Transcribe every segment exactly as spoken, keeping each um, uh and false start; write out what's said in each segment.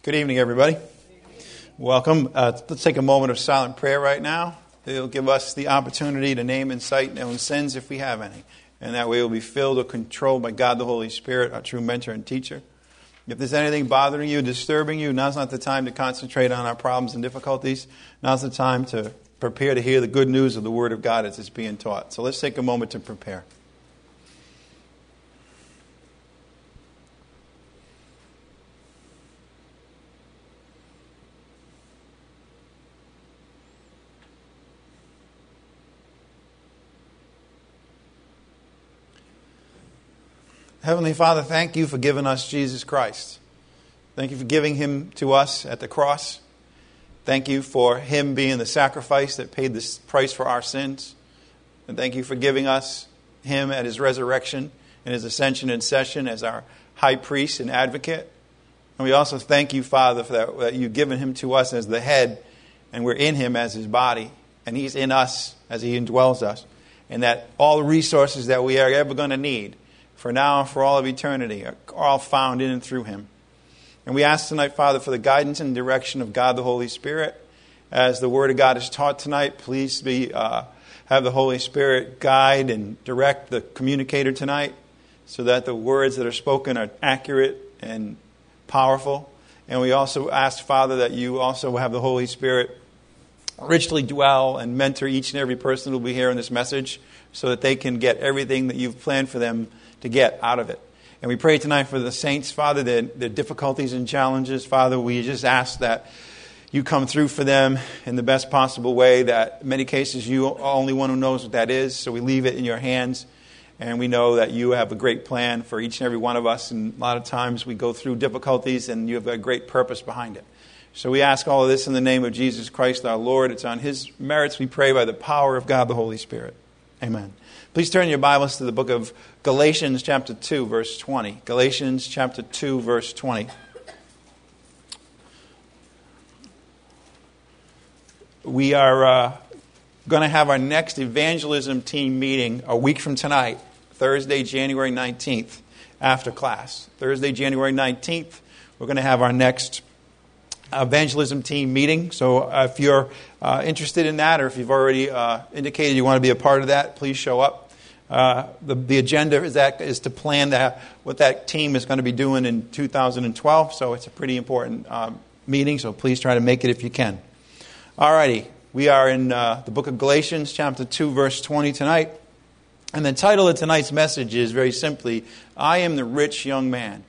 Good evening, everybody. Welcome. Uh, let's take a moment of silent prayer right now. It'll give us the opportunity to name and cite our own sins if we have any. And that way we'll be filled or controlled by God the Holy Spirit, our true mentor and teacher. If there's anything bothering you, disturbing you, now's not the time to concentrate on our problems and difficulties. Now's the time to prepare to hear the good news of the Word of God as it's being taught. So let's take a moment to prepare. Heavenly Father, thank you for giving us Jesus Christ. Thank you for giving Him to us at the cross. Thank you for Him being the sacrifice that paid the price for our sins. And thank you for giving us Him at His resurrection and His ascension and session as our high priest and advocate. And we also thank you, Father, for that, that you've given Him to us as the head, and we're in Him as His body, and He's in us as He indwells us. And that all the resources that we are ever going to need for now and for all of eternity are all found in and through Him. And we ask tonight, Father, for the guidance and direction of God the Holy Spirit. As the Word of God is taught tonight, please be uh, have the Holy Spirit guide and direct the communicator tonight so that the words that are spoken are accurate and powerful. And we also ask, Father, that you also have the Holy Spirit richly dwell and mentor each and every person who will be hearing this message so that they can get everything that you've planned for them to get out of it. And we pray tonight for the saints, Father, their, their difficulties and challenges. Father, we just ask that you come through for them in the best possible way, that in many cases you are the only one who knows what that is. So we leave it in your hands. And we know that you have a great plan for each and every one of us. And a lot of times we go through difficulties and you have a great purpose behind it. So we ask all of this in the name of Jesus Christ our Lord. It's on His merits we pray by the power of God the Holy Spirit. Amen. Please turn your Bibles to the book of Galatians chapter two, verse twenty. Galatians chapter two, verse twenty. We are uh, going to have our next evangelism team meeting a week from tonight, Thursday, January nineteenth, after class. Thursday, January nineteenth, we're going to have our next evangelism team meeting. So uh, if you're uh, interested in that, or if you've already uh, indicated you want to be a part of that, please show up. Uh, the, the agenda is that is to plan that what that team is going to be doing in two thousand twelve. So it's a pretty important um, meeting. So please try to make it if you can. Alrighty, we are in uh, the book of Galatians, chapter two, verse twenty tonight, and the title of tonight's message is very simply, "I am the rich young man."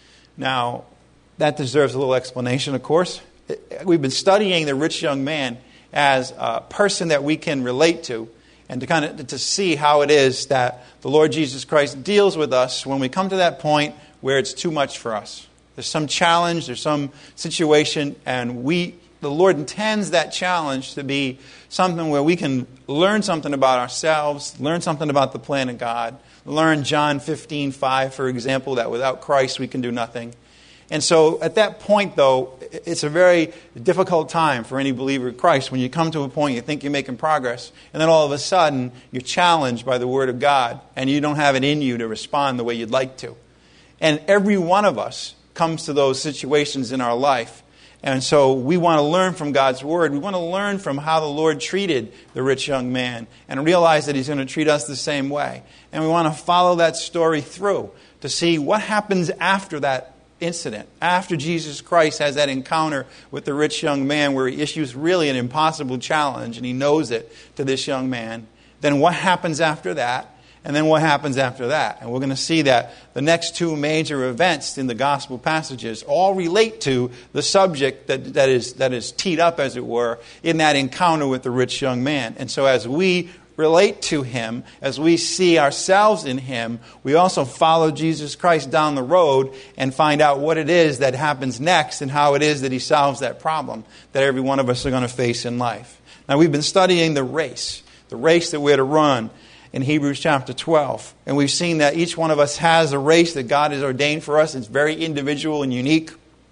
Now, that deserves a little explanation, of course. We've been studying the rich young man as a person that we can relate to, and to kind of to see how it is that the Lord Jesus Christ deals with us when we come to that point where it's too much for us. There's some challenge, there's some situation, and we, the Lord intends that challenge to be something where we can learn something about ourselves, learn something about the plan of God, learn John fifteen five, for example, that without Christ we can do nothing. And so at that point, though, it's a very difficult time for any believer in Christ when you come to a point you think you're making progress, and then all of a sudden you're challenged by the Word of God, and you don't have it in you to respond the way you'd like to. And every one of us comes to those situations in our life. And so we want to learn from God's Word. We want to learn from how the Lord treated the rich young man and realize that He's going to treat us the same way. And we want to follow that story through to see what happens after that incident, after Jesus Christ has that encounter with the rich young man where He issues really an impossible challenge, and He knows it to this young man. Then what happens after that? And then what happens after that? And we're going to see that the next two major events in the gospel passages all relate to the subject that, that is that is teed up, as it were, in that encounter with the rich young man. And so as we relate to Him, as we see ourselves in Him, we also follow Jesus Christ down the road and find out what it is that happens next and how it is that He solves that problem that every one of us are going to face in life. Now, we've been studying the race, the race that we're to run in Hebrews chapter twelve. And we've seen that each one of us has a race that God has ordained for us. It's very individual and unique.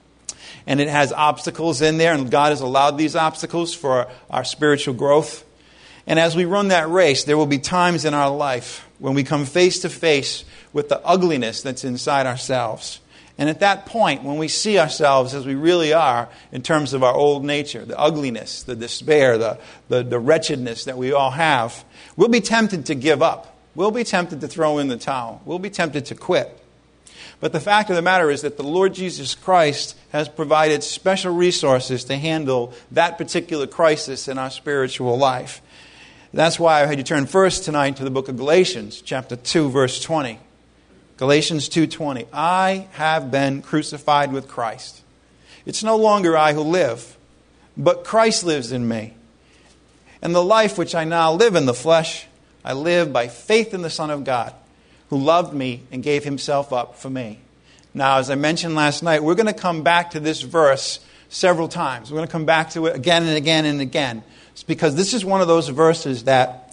And it has obstacles in there, and God has allowed these obstacles for our spiritual growth. And as we run that race, there will be times in our life when we come face to face with the ugliness that's inside ourselves. And at that point, when we see ourselves as we really are in terms of our old nature, the ugliness, the despair, the, the, the wretchedness that we all have, we'll be tempted to give up. We'll be tempted to throw in the towel. We'll be tempted to quit. But the fact of the matter is that the Lord Jesus Christ has provided special resources to handle that particular crisis in our spiritual life. That's why I had you turn first tonight to the book of Galatians, chapter two, verse twenty. Galatians two twenty. I have been crucified with Christ. It's no longer I who live, but Christ lives in me. And the life which I now live in the flesh, I live by faith in the Son of God, who loved me and gave himself up for me. Now, as I mentioned last night, we're going to come back to this verse several times. We're going to come back to it again and again and again. It's because this is one of those verses that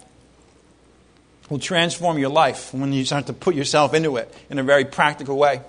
will transform your life when you start to put yourself into it in a very practical way.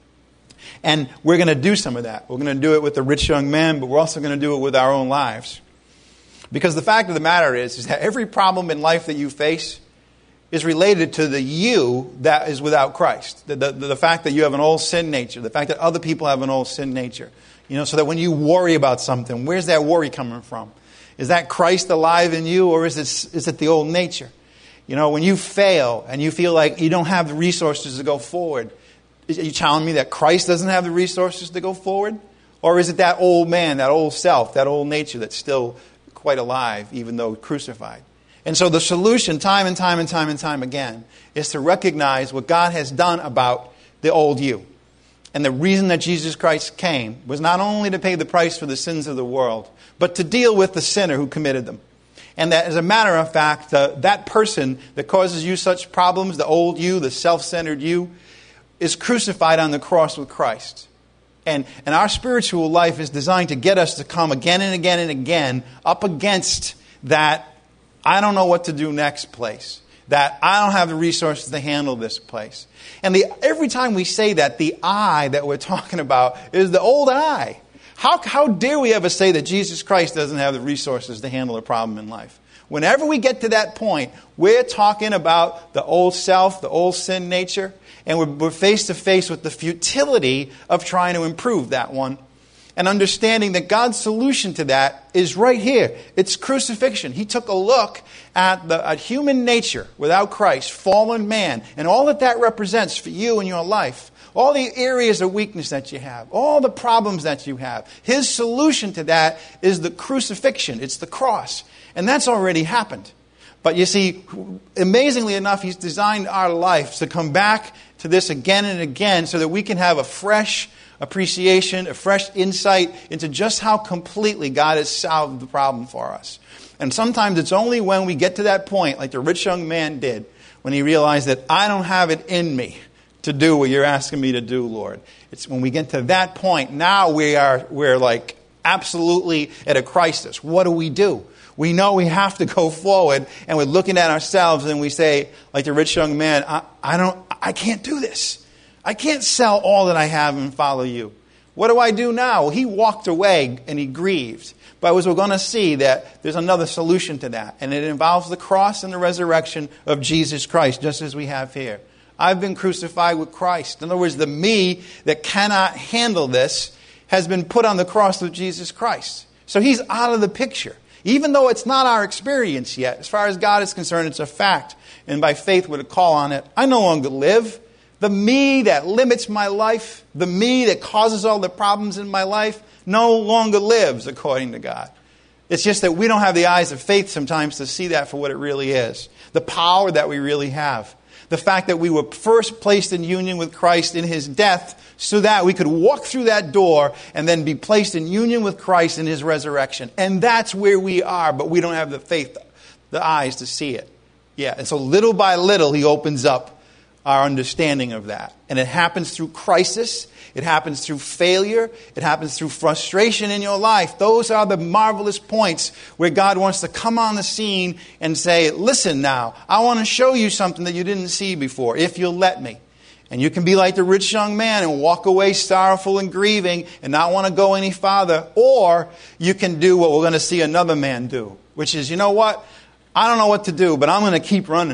And we're going to do some of that. We're going to do it with the rich young man, but we're also going to do it with our own lives. Because the fact of the matter is, is that every problem in life that you face is related to the you that is without Christ. The, the, the fact that you have an old sin nature. The fact that other people have an old sin nature. You know, so that when you worry about something, where's that worry coming from? Is that Christ alive in you, or is it, is it the old nature? You know, when you fail and you feel like you don't have the resources to go forward, are you telling me that Christ doesn't have the resources to go forward? Or is it that old man, that old self, that old nature that's still quite alive, even though crucified? And so the solution, time and time and time and time again, is to recognize what God has done about the old you. And the reason that Jesus Christ came was not only to pay the price for the sins of the world, but to deal with the sinner who committed them. And that, as a matter of fact, uh, that person that causes you such problems, the old you, the self-centered you, is crucified on the cross with Christ. And, and our spiritual life is designed to get us to come again and again and again up against that I don't know what to do next place. That I don't have the resources to handle this place. And the, every time we say that, the I that we're talking about is the old I. How, how dare we ever say that Jesus Christ doesn't have the resources to handle a problem in life? Whenever we get to that point, we're talking about the old self, the old sin nature, and we're, we're face to face with the futility of trying to improve that one. And understanding that God's solution to that is right here. It's crucifixion. He took a look at the at human nature without Christ, fallen man, and all that that represents for you in your life. All the areas of weakness that you have, all the problems that you have. His solution to that is the crucifixion. It's the cross. And that's already happened. But you see, amazingly enough, He's designed our life to come back to this again and again so that we can have a fresh appreciation, a fresh insight into just how completely God has solved the problem for us. And sometimes it's only when we get to that point, like the rich young man did, when he realized that I don't have it in me to do what you're asking me to do, Lord. It's when we get to that point, now we are, we're like absolutely at a crisis. What do we do? We know we have to go forward, and we're looking at ourselves and we say, like the rich young man, I, I don't, I can't do this. I can't sell all that I have and follow you. What do I do now? Well, he walked away and he grieved. But as we're going to see, that there's another solution to that. And it involves the cross and the resurrection of Jesus Christ, just as we have here. I've been crucified with Christ. In other words, the me that cannot handle this has been put on the cross with Jesus Christ. So he's out of the picture. Even though it's not our experience yet, as far as God is concerned, it's a fact. And by faith we're to call on it. I no longer live. The me that limits my life, the me that causes all the problems in my life, no longer lives according to God. It's just that we don't have the eyes of faith sometimes to see that for what it really is. The power that we really have. The fact that we were first placed in union with Christ in His death so that we could walk through that door and then be placed in union with Christ in His resurrection. And that's where we are, but we don't have the faith, the eyes to see it. Yeah, and so little by little He opens up our understanding of that. And it happens through crisis. It happens through failure. It happens through frustration in your life. Those are the marvelous points where God wants to come on the scene and say, listen now, I want to show you something that you didn't see before, if you'll let me. And you can be like the rich young man and walk away sorrowful and grieving and not want to go any farther. Or you can do what we're going to see another man do, which is, you know what? I don't know what to do, but I'm going to keep running.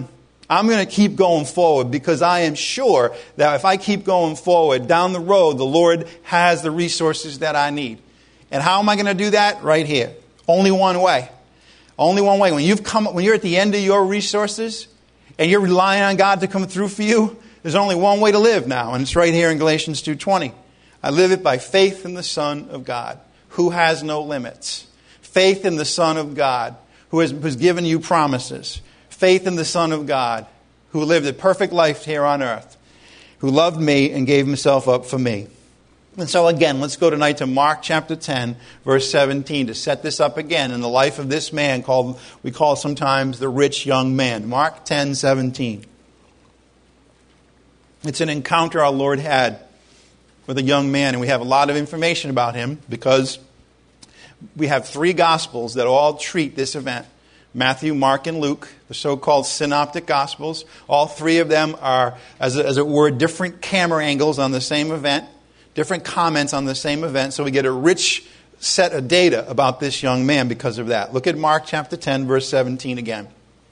I'm going to keep going forward because I am sure that if I keep going forward down the road, the Lord has the resources that I need. And how am I going to do that? Right here. Only one way. Only one way. When you've come, when you're at the end of your resources and you're relying on God to come through for you, there's only one way to live now, and it's right here in Galatians two twenty. I live it by faith in the Son of God, who has no limits. Faith in the Son of God, who has, has given you promises. Faith in the Son of God, who lived a perfect life here on earth, who loved me and gave himself up for me. And so again, let's go tonight to Mark chapter ten, verse seventeen, to set this up again in the life of this man called, we call sometimes the rich young man. Mark ten seventeen. It's an encounter our Lord had with a young man, and we have a lot of information about him because we have three Gospels that all treat this event. Matthew, Mark, and Luke, the so-called synoptic Gospels. All three of them are, as, as it were, different camera angles on the same event, different comments on the same event, so we get a rich set of data about this young man because of that. Look at Mark chapter ten, verse seventeen again.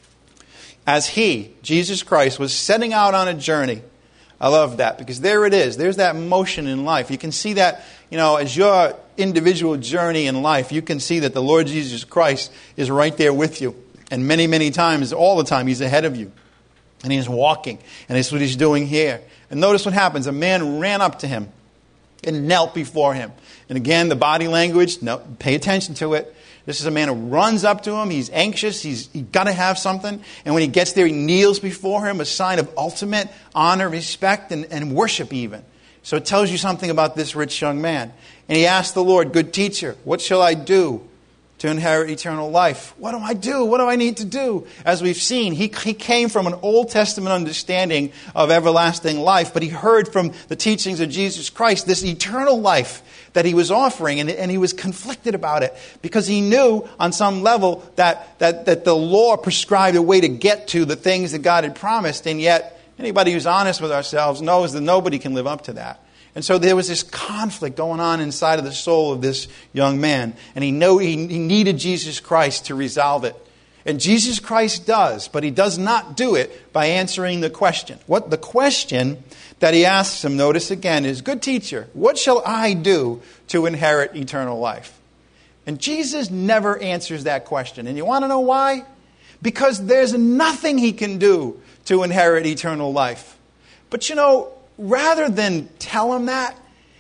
As he, Jesus Christ, was setting out on a journey. I love that because there it is. There's that motion in life. You can see that, you know, as your individual journey in life, you can see that the Lord Jesus Christ is right there with you. And many, many times, all the time, He's ahead of you. And He's walking. And that's what He's doing here. And notice what happens. A man ran up to Him and knelt before Him. And again, the body language, no, pay attention to it. This is a man who runs up to Him. He's anxious. He's, he's got to have something. And when he gets there, he kneels before Him, a sign of ultimate honor, respect, and, and worship even. So it tells you something about this rich young man. And he asked the Lord, "Good teacher, what shall I do to inherit eternal life?" What do I do? What do I need to do? As we've seen, he, he came from an Old Testament understanding of everlasting life, but he heard from the teachings of Jesus Christ this eternal life that he was offering, and, and he was conflicted about it because he knew on some level that, that, that the law prescribed a way to get to the things that God had promised, and yet anybody who's honest with ourselves knows that nobody can live up to that. And so there was this conflict going on inside of the soul of this young man. And he knew he, he needed Jesus Christ to resolve it. And Jesus Christ does, but He does not do it by answering the question. What the question that He asks him, notice again, is, "Good teacher, what shall I do to inherit eternal life?" And Jesus never answers that question. And you want to know why? Because there's nothing He can do to inherit eternal life. But you know, rather than tell him that,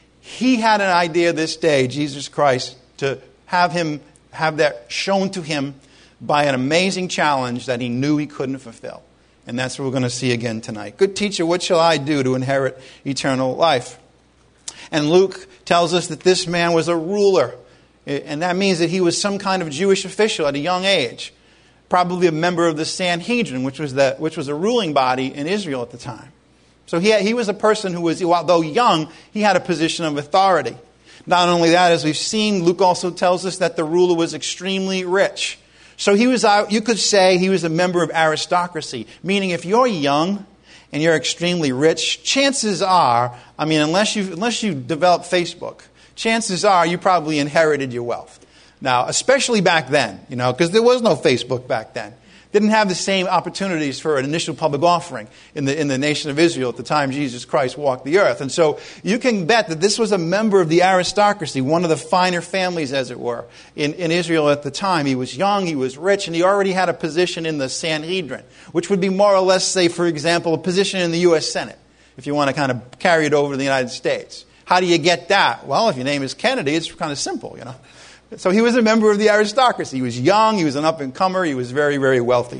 He had an idea this day, Jesus Christ, to have him have that shown to him by an amazing challenge that He knew he couldn't fulfill. And that's what we're going to see again tonight. "Good teacher, what shall I do to inherit eternal life?" And Luke tells us that this man was a ruler. And that means that he was some kind of Jewish official at a young age. Probably a member of the Sanhedrin, which was, the, which was a ruling body in Israel at the time. So he, he was a person who was, although young, he had a position of authority. Not only that, as we've seen, Luke also tells us that the ruler was extremely rich. So he was, you could say he was a member of aristocracy. Meaning if you're young and you're extremely rich, chances are, I mean, unless you unless you develop Facebook, chances are you probably inherited your wealth. Now, especially back then, you know, because there was no Facebook back then. Didn't have the same opportunities for an initial public offering in the in the nation of Israel at the time Jesus Christ walked the earth. And so you can bet that this was a member of the aristocracy, one of the finer families, as it were, in, in Israel at the time. He was young, he was rich, and he already had a position in the Sanhedrin, which would be more or less, say, for example, a position in the U S Senate, if you want to kind of carry it over to the United States. How do you get that? Well, if your name is Kennedy, it's kind of simple, you know. So he was a member of the aristocracy. He was young, he was an up-and-comer, he was very, very wealthy.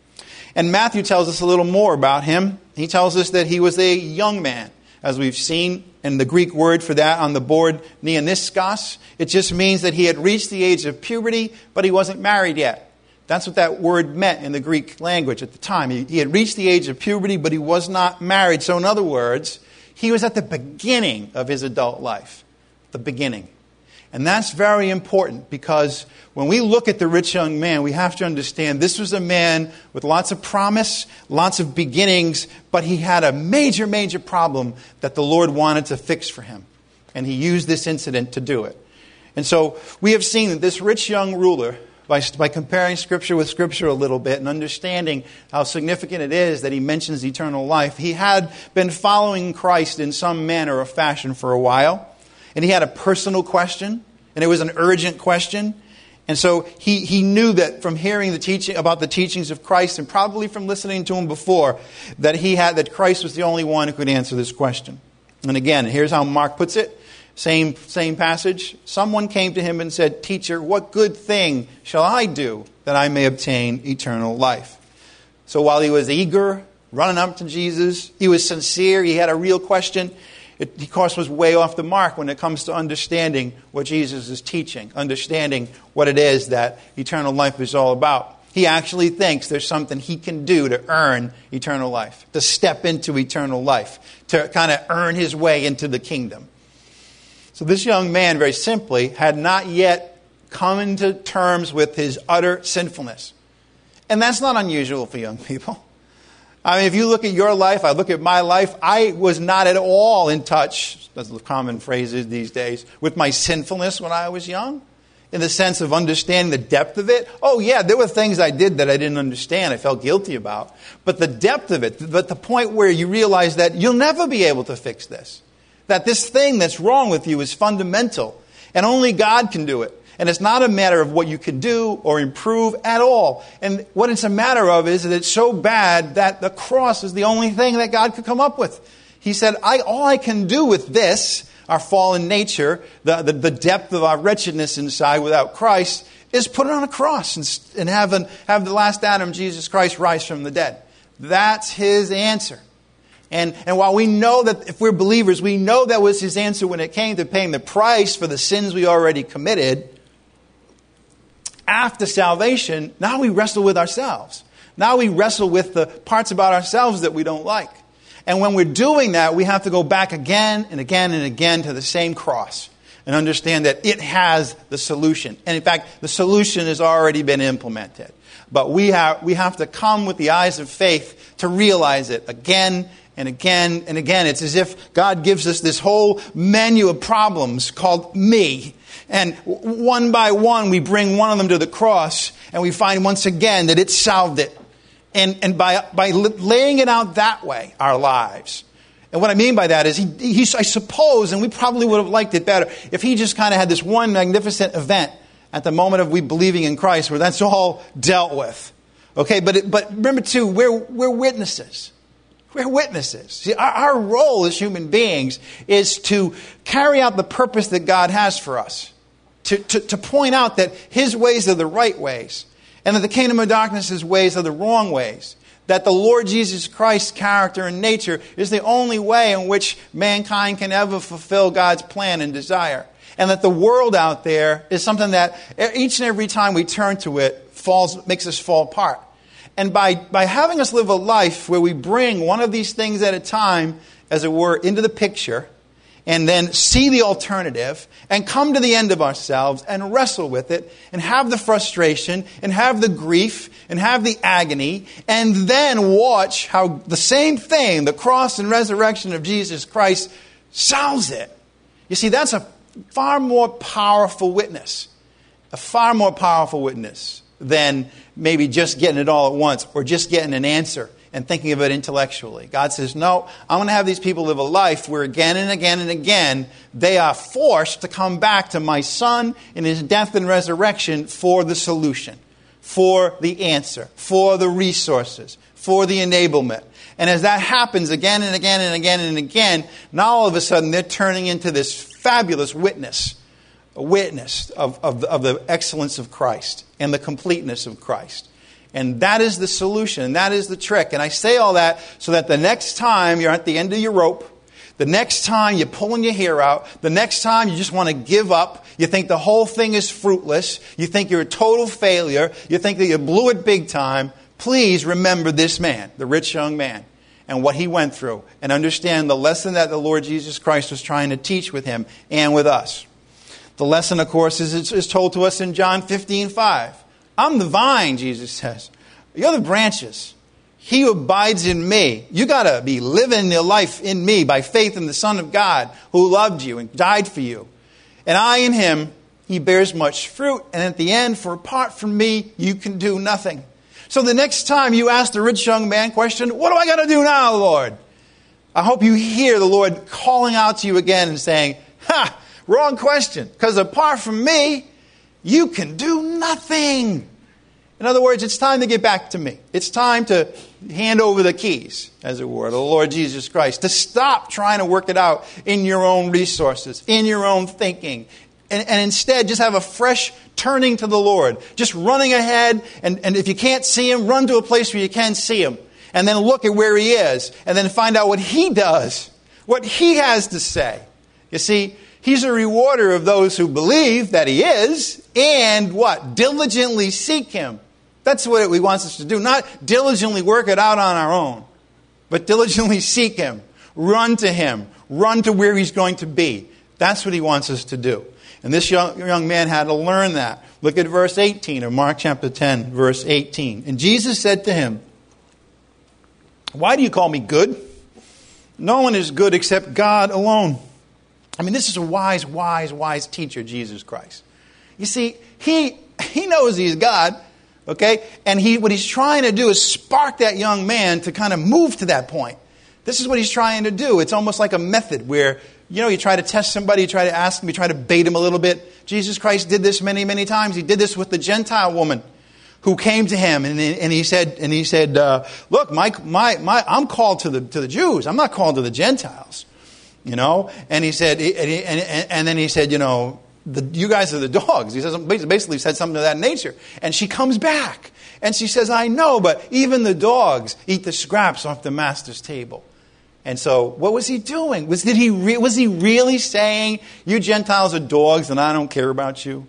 And Matthew tells us a little more about him. He tells us that he was a young man, as we've seen in the Greek word for that on the board, neoniskos. It just means that he had reached the age of puberty, but he wasn't married yet. That's what that word meant in the Greek language at the time. He, he had reached the age of puberty, but he was not married. So in other words, he was at the beginning of his adult life. The beginning. And that's very important because when we look at the rich young man, we have to understand this was a man with lots of promise, lots of beginnings, but he had a major, major problem that the Lord wanted to fix for him. And He used this incident to do it. And so we have seen that this rich young ruler by, by comparing Scripture with Scripture a little bit and understanding how significant it is that he mentions eternal life. He had been following Christ in some manner or fashion for a while, and he had a personal question, and it was an urgent question. And so he, he knew that from hearing the teaching about the teachings of Christ, and probably from listening to him before, that he had that Christ was the only one who could answer this question. And again, here's how Mark puts it. Same, same passage. Someone came to him and said, "Teacher, what good thing shall I do that I may obtain eternal life?" So while he was eager, running up to Jesus, he was sincere, he had a real question. It, of course, was way off the mark when it comes to understanding what Jesus is teaching, understanding what it is that eternal life is all about. He actually thinks there's something he can do to earn eternal life, to step into eternal life, to kind of earn his way into the kingdom. So this young man, very simply, had not yet come into terms with his utter sinfulness. And that's not unusual for young people. I mean, if you look at your life, I look at my life, I was not at all in touch, that's the common phrases these days, with my sinfulness when I was young, in the sense of understanding the depth of it. Oh yeah, there were things I did that I didn't understand, I felt guilty about. But the depth of it, but the point where you realize that you'll never be able to fix this. That this thing that's wrong with you is fundamental, and only God can do it. And it's not a matter of what you can do or improve at all. And what it's a matter of is that it's so bad that the cross is the only thing that God could come up with. He said, I, all I can do with this, our fallen nature, the, the, the depth of our wretchedness inside without Christ, is put it on a cross and, and have, an, have the last Adam, Jesus Christ, rise from the dead. That's his answer. And, and while we know that if we're believers, we know that was his answer when it came to paying the price for the sins we already committed, after salvation, now we wrestle with ourselves. Now we wrestle with the parts about ourselves that we don't like. And when we're doing that, we have to go back again and again and again to the same cross and understand that it has the solution. And in fact, the solution has already been implemented. But we have, we have to come with the eyes of faith to realize it again and again and again. It's as if God gives us this whole menu of problems called me. And one by one, we bring one of them to the cross, and we find once again that it solved it. And, and by, by laying it out that way, our lives. And what I mean by that is, he, he, I suppose, and we probably would have liked it better, if he just kind of had this one magnificent event at the moment of we believing in Christ, where that's all dealt with. Okay, but it, but remember too, we're, we're witnesses. We're witnesses. See, our, our role as human beings is to carry out the purpose that God has for us. To, to, to point out that his ways are the right ways. And that the kingdom of darkness' ways are the wrong ways. That the Lord Jesus Christ's character and nature is the only way in which mankind can ever fulfill God's plan and desire. And that the world out there is something that each and every time we turn to it falls, makes us fall apart. And by, by having us live a life where we bring one of these things at a time, as it were, into the picture, and then see the alternative, and come to the end of ourselves, and wrestle with it, and have the frustration, and have the grief, and have the agony, and then watch how the same thing, the cross and resurrection of Jesus Christ, solves it. You see, that's a far more powerful witness. A far more powerful witness than maybe just getting it all at once, or just getting an answer and thinking of it intellectually. God says, no, I'm going to have these people live a life where again and again and again, they are forced to come back to my Son in his death and resurrection for the solution, for the answer, for the resources, for the enablement. And as that happens again and again and again and again, now all of a sudden they're turning into this fabulous witness, a witness of, of, of the excellence of Christ and the completeness of Christ. And that is the solution, and that is the trick. And I say all that so that the next time you're at the end of your rope, the next time you're pulling your hair out, the next time you just want to give up, you think the whole thing is fruitless, you think you're a total failure, you think that you blew it big time, please remember this man, the rich young man, and what he went through, and understand the lesson that the Lord Jesus Christ was trying to teach with him and with us. The lesson, of course, is, is told to us in John fifteen five. I'm the vine, Jesus says. You're the branches. He who abides in me. You got to be living your life in me by faith in the Son of God who loved you and died for you. And I in him, he bears much fruit. And at the end, for apart from me, you can do nothing. So the next time you ask the rich young man question, what do I got to do now, Lord? I hope you hear the Lord calling out to you again and saying, ha, wrong question. Because apart from me, you can do nothing. In other words, it's time to get back to me. It's time to hand over the keys, as it were, to the Lord Jesus Christ. To stop trying to work it out in your own resources, in your own thinking. And, and instead, just have a fresh turning to the Lord. Just running ahead. And, and if you can't see Him, run to a place where you can see Him. And then look at where He is. And then find out what He does. What He has to say. You see, He's a rewarder of those who believe that He is. And what? Diligently seek Him. That's what He wants us to do. Not diligently work it out on our own. But diligently seek Him. Run to Him. Run to where He's going to be. That's what He wants us to do. And this young, young man had to learn that. Look at verse eighteen of Mark chapter ten, verse eighteen. And Jesus said to him, why do you call me good? No one is good except God alone. I mean, this is a wise, wise, wise teacher, Jesus Christ. You see, he he knows He's God, okay? And he what He's trying to do is spark that young man to kind of move to that point. This is what He's trying to do. It's almost like a method where, you know, you try to test somebody, you try to ask them, you try to bait them a little bit. Jesus Christ did this many, many times. He did this with the Gentile woman who came to Him, and, and he said, and he said, uh, "Look, my, my, my, I'm called to the to the Jews. I'm not called to the Gentiles." You know, and he said, and, he, and, and then he said, you know, the, you guys are the dogs. He says, basically said something of that nature. And she comes back, and she says, "I know, but even the dogs eat the scraps off the master's table." And so, what was he doing? Was did he re- was he really saying, "You Gentiles are dogs, and I don't care about you"?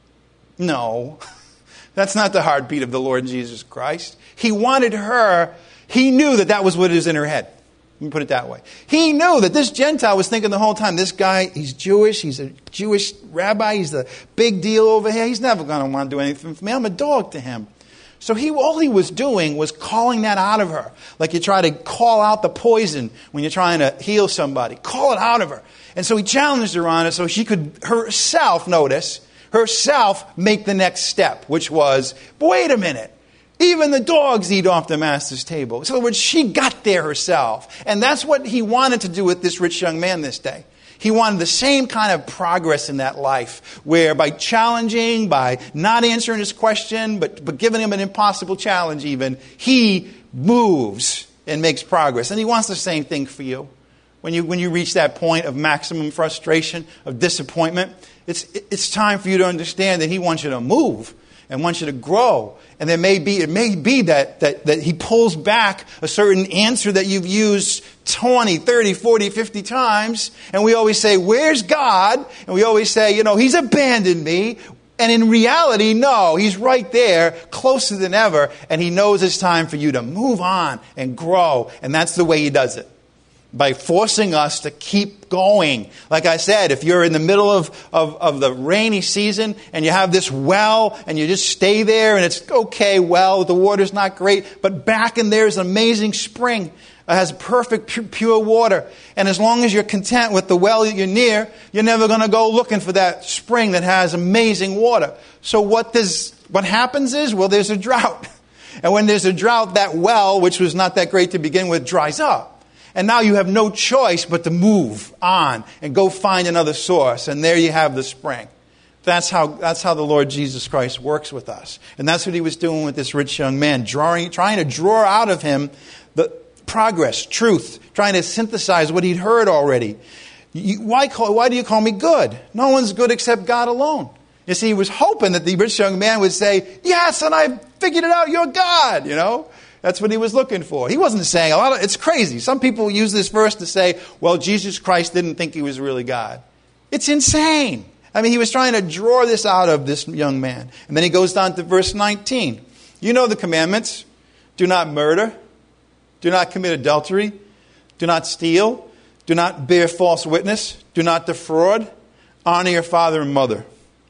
No, that's not the heartbeat of the Lord Jesus Christ. He wanted her. He knew that that was what is in her head. Let me put it that way. He knew that this Gentile was thinking the whole time, this guy, he's Jewish, he's a Jewish rabbi, he's the big deal over here. He's never going to want to do anything for me. I'm a dog to him. So he, all he was doing was calling that out of her. Like you try to call out the poison when you're trying to heal somebody. Call it out of her. And so he challenged her on it so she could herself, notice, herself make the next step, which was, wait a minute. Even the dogs eat off the master's table. So in other words, she got there herself. And that's what he wanted to do with this rich young man this day. He wanted the same kind of progress in that life, where by challenging, by not answering his question, but, but giving him an impossible challenge even, he moves and makes progress. And he wants the same thing for you. When you when you reach that point of maximum frustration, of disappointment, it's it's time for you to understand that he wants you to move and wants you to grow. And there may be, it may be that, that, that he pulls back a certain answer that you've used twenty, thirty, forty, fifty times. And we always say, where's God? And we always say, you know, He's abandoned me. And in reality, no, He's right there, closer than ever. And He knows it's time for you to move on and grow. And that's the way He does it. By forcing us to keep going. Like I said, if you're in the middle of, of, of the rainy season and you have this well and you just stay there and it's okay, well, the water's not great, but back in there's an amazing spring. It has perfect pure water. And as long as you're content with the well that you're near, you're never going to go looking for that spring that has amazing water. So what does, what happens is, well, there's a drought. And when there's a drought, that well, which was not that great to begin with, dries up. And now you have no choice but to move on and go find another source. And there you have the spring. That's how, that's how the Lord Jesus Christ works with us. And that's what He was doing with this rich young man, drawing, trying to draw out of him the progress, truth, trying to synthesize what he'd heard already. You, why, call, why do you call me good? No one's good except God alone. You see, he was hoping that the rich young man would say, yes, and I figured it out, you're God, you know. That's what he was looking for. He wasn't saying, a lot of, it's crazy. Some people use this verse to say, well, Jesus Christ didn't think He was really God. It's insane. I mean, he was trying to draw this out of this young man. And then he goes down to verse nineteen. You know the commandments. Do not murder. Do not commit adultery. Do not steal. Do not bear false witness. Do not defraud. Honor your father and mother.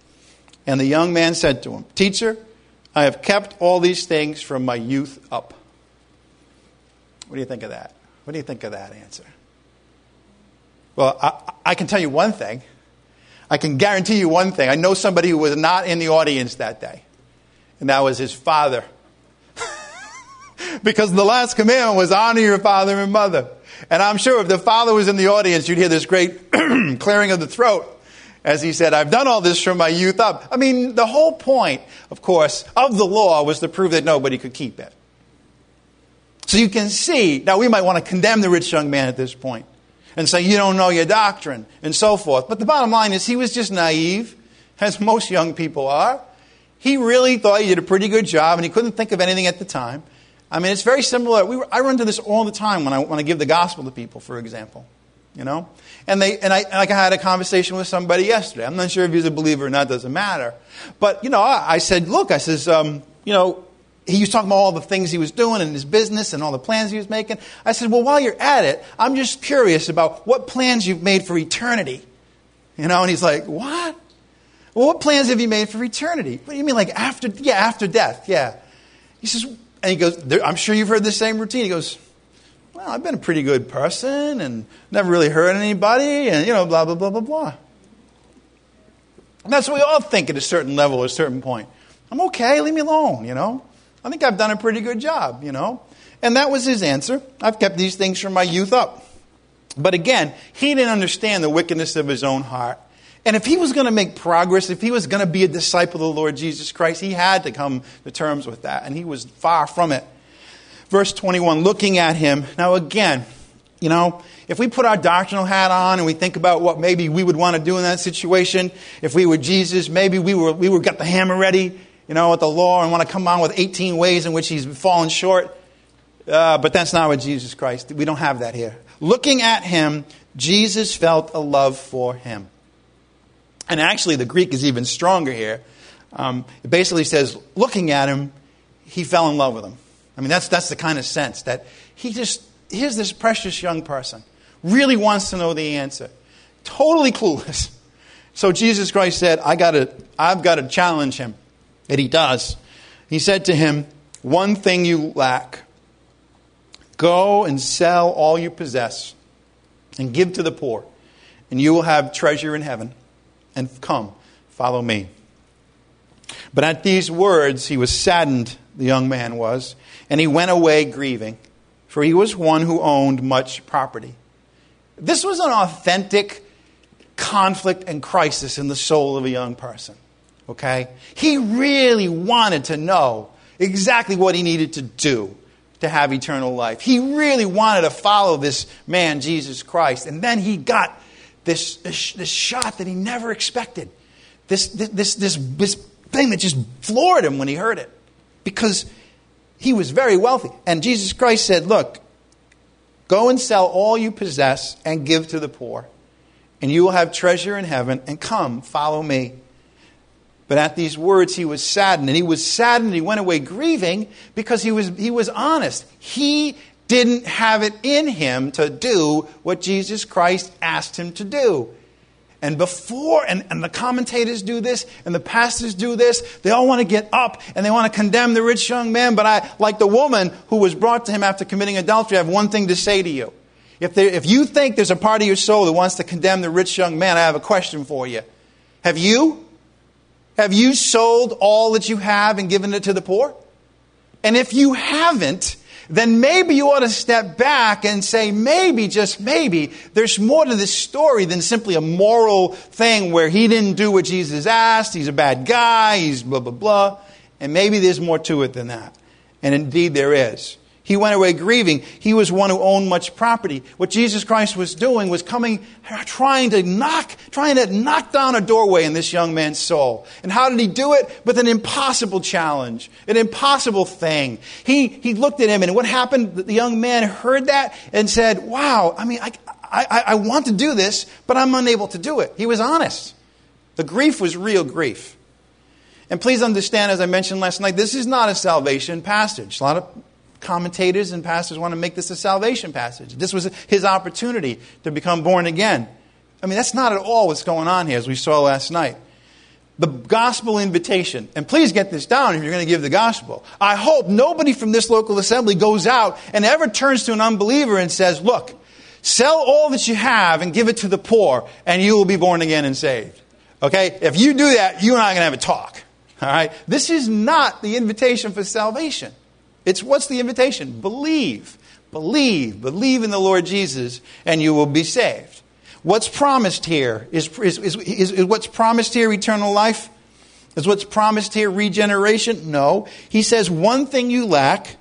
And the young man said to him, Teacher, I have kept all these things from my youth up. What do you think of that? What do you think of that answer? Well, I, I can tell you one thing. I can guarantee you one thing. I know somebody who was not in the audience that day. And that was his father. Because the last commandment was honor your father and mother. And I'm sure if the father was in the audience, you'd hear this great clearing of the throat as he said, I've done all this from my youth up. I mean, the whole point, of course, of the law was to prove that nobody could keep it. So you can see, now we might want to condemn the rich young man at this point and say, you don't know your doctrine and so forth. But the bottom line is he was just naive, as most young people are. He really thought he did a pretty good job and he couldn't think of anything at the time. I mean, it's very similar. We were, I run into this all the time when I when I give the gospel to people, for example. You know? And they and I like I had a conversation with somebody yesterday. I'm not sure if he's a believer or not, doesn't matter. But, you know, I, I said, look, I says, um, you know, he was talking about all the things he was doing in his business and all the plans he was making. I said, well, while you're at it, I'm just curious about what plans you've made for eternity. You know, and he's like, what? Well, what plans have you made for eternity? What do you mean, like after, yeah, after death, yeah. He says, and he goes, I'm sure you've heard the same routine. He goes, well, I've been a pretty good person and never really hurt anybody and, you know, blah, blah, blah, blah, blah. And that's what we all think at a certain level or a certain point. I'm okay, leave me alone, you know. I think I've done a pretty good job, you know. And that was his answer. I've kept these things from my youth up. But again, he didn't understand the wickedness of his own heart. And if he was going to make progress, if he was going to be a disciple of the Lord Jesus Christ, he had to come to terms with that. And he was far from it. Verse twenty-one, looking at him. Now again, you know, if we put our doctrinal hat on and we think about what maybe we would want to do in that situation, if we were Jesus, maybe we were we were got the hammer ready, you know, with the law and want to come on with eighteen ways in which he's fallen short. Uh, but that's not what Jesus Christ, we don't have that here. Looking at him, Jesus felt a love for him. And actually, the Greek is even stronger here. Um, it basically says, looking at him, he fell in love with him. I mean, that's that's the kind of sense that he just, here's this precious young person, really wants to know the answer, totally clueless. So Jesus Christ said, I gotta, I've got to challenge him. And he does. He said to him, one thing you lack. Go and sell all you possess and give to the poor, and you will have treasure in heaven. And come, follow me. But at these words, he was saddened, the young man was, and he went away grieving, for he was one who owned much property. This was an authentic conflict and crisis in the soul of a young person. Okay? He really wanted to know exactly what he needed to do to have eternal life. He really wanted to follow this man, Jesus Christ. And then he got This, this this shot that he never expected. This, this, this, this thing that just floored him when he heard it. Because he was very wealthy. And Jesus Christ said, look, go and sell all you possess and give to the poor. And you will have treasure in heaven. And come, follow me. But at these words he was saddened. And he was saddened. He went away grieving because he was he was honest. He didn't have it in him to do what Jesus Christ asked him to do. And before, and, and the commentators do this, and the pastors do this, they all want to get up and they want to condemn the rich young man. But I, like the woman who was brought to him after committing adultery, I have one thing to say to you. If, there, if you think there's a part of your soul that wants to condemn the rich young man, I have a question for you. Have you? Have you sold all that you have and given it to the poor? And if you haven't, then maybe you ought to step back and say, maybe, just maybe, there's more to this story than simply a moral thing where he didn't do what Jesus asked, he's a bad guy, he's blah, blah, blah. And maybe there's more to it than that. And indeed there is. He went away grieving. He was one who owned much property. What Jesus Christ was doing was coming, trying to knock, trying to knock down a doorway in this young man's soul. And how did he do it? With an impossible challenge, an impossible thing. He he looked at him, and what happened? The young man heard that and said, "Wow, I mean, I I, I want to do this, but I'm unable to do it." He was honest. The grief was real grief. And please understand, as I mentioned last night, this is not a salvation passage. A lot of commentators and pastors want to make this a salvation passage. This was his opportunity to become born again. I mean, that's not at all what's going on here, as we saw last night. The gospel invitation, and please get this down if you're going to give the gospel. I hope nobody from this local assembly goes out and ever turns to an unbeliever and says, look, sell all that you have and give it to the poor, and you will be born again and saved. Okay? If you do that, you and I are going to have a talk. All right? This is not the invitation for salvation. It's what's the invitation? Believe. Believe. Believe in the Lord Jesus and you will be saved. What's promised here is, is, is, is, is what's promised here eternal life? Is what's promised here regeneration? No. He says one thing you lack.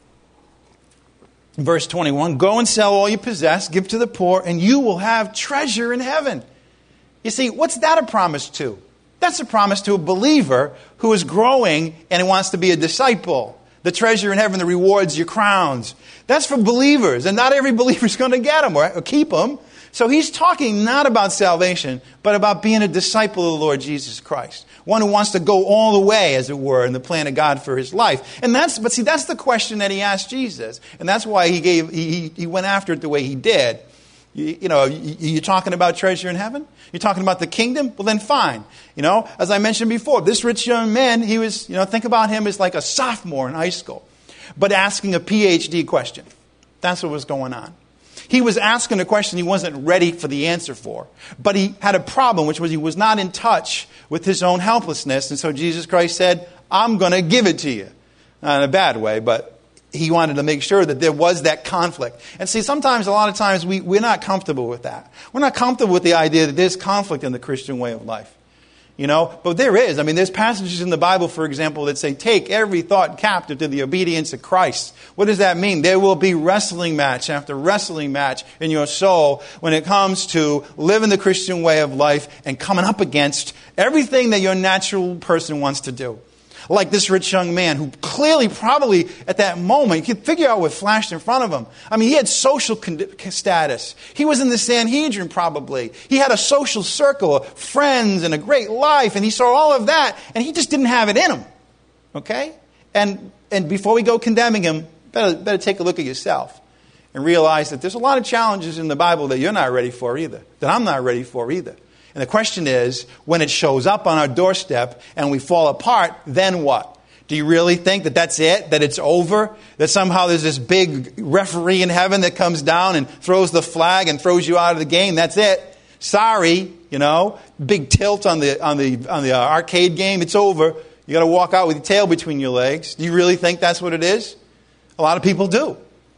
Verse twenty-one, go and sell all you possess, give to the poor, and you will have treasure in heaven. You see, what's that a promise to? That's a promise to a believer who is growing and wants to be a disciple. The treasure in heaven, the rewards, your crowns. That's for believers, and not every believer is going to get them or keep them. So he's talking not about salvation, but about being a disciple of the Lord Jesus Christ. One who wants to go all the way, as it were, in the plan of God for his life. And that's, but see, that's the question that he asked Jesus. And that's why he gave, he, he went after it the way he did. You, you know, you, you're talking about treasure in heaven? You're talking about the kingdom? Well, then fine. You know, as I mentioned before, this rich young man, he was, you know, think about him as like a sophomore in high school, but asking a P H D question. That's what was going on. He was asking a question he wasn't ready for the answer for. But he had a problem, which was he was not in touch with his own helplessness. And so Jesus Christ said, I'm going to give it to you. Not in a bad way, but he wanted to make sure that there was that conflict. And see, sometimes, a lot of times, we, we're not comfortable with that. We're not comfortable with the idea that there's conflict in the Christian way of life. You know, but there is. I mean, there's passages in the Bible, for example, that say, take every thought captive to the obedience of Christ. What does that mean? There will be wrestling match after wrestling match in your soul when it comes to living the Christian way of life and coming up against everything that your natural person wants to do. Like this rich young man who clearly, probably at that moment, you could figure out what flashed in front of him. I mean, he had social con- status. He was in the Sanhedrin probably. He had a social circle of friends and a great life, and he saw all of that, and he just didn't have it in him. Okay? And and before we go condemning him, better, better take a look at yourself and realize that there's a lot of challenges in the Bible that you're not ready for either, that I'm not ready for either. And the question is, when it shows up on our doorstep and we fall apart, then what? Do you really think that that's it? That it's over? That somehow there's this big referee in heaven that comes down and throws the flag and throws you out of the game? That's it. Sorry, you know, big tilt on the on the on the arcade game. It's over. You got to walk out with your tail between your legs. Do you really think that's what it is? A lot of people do.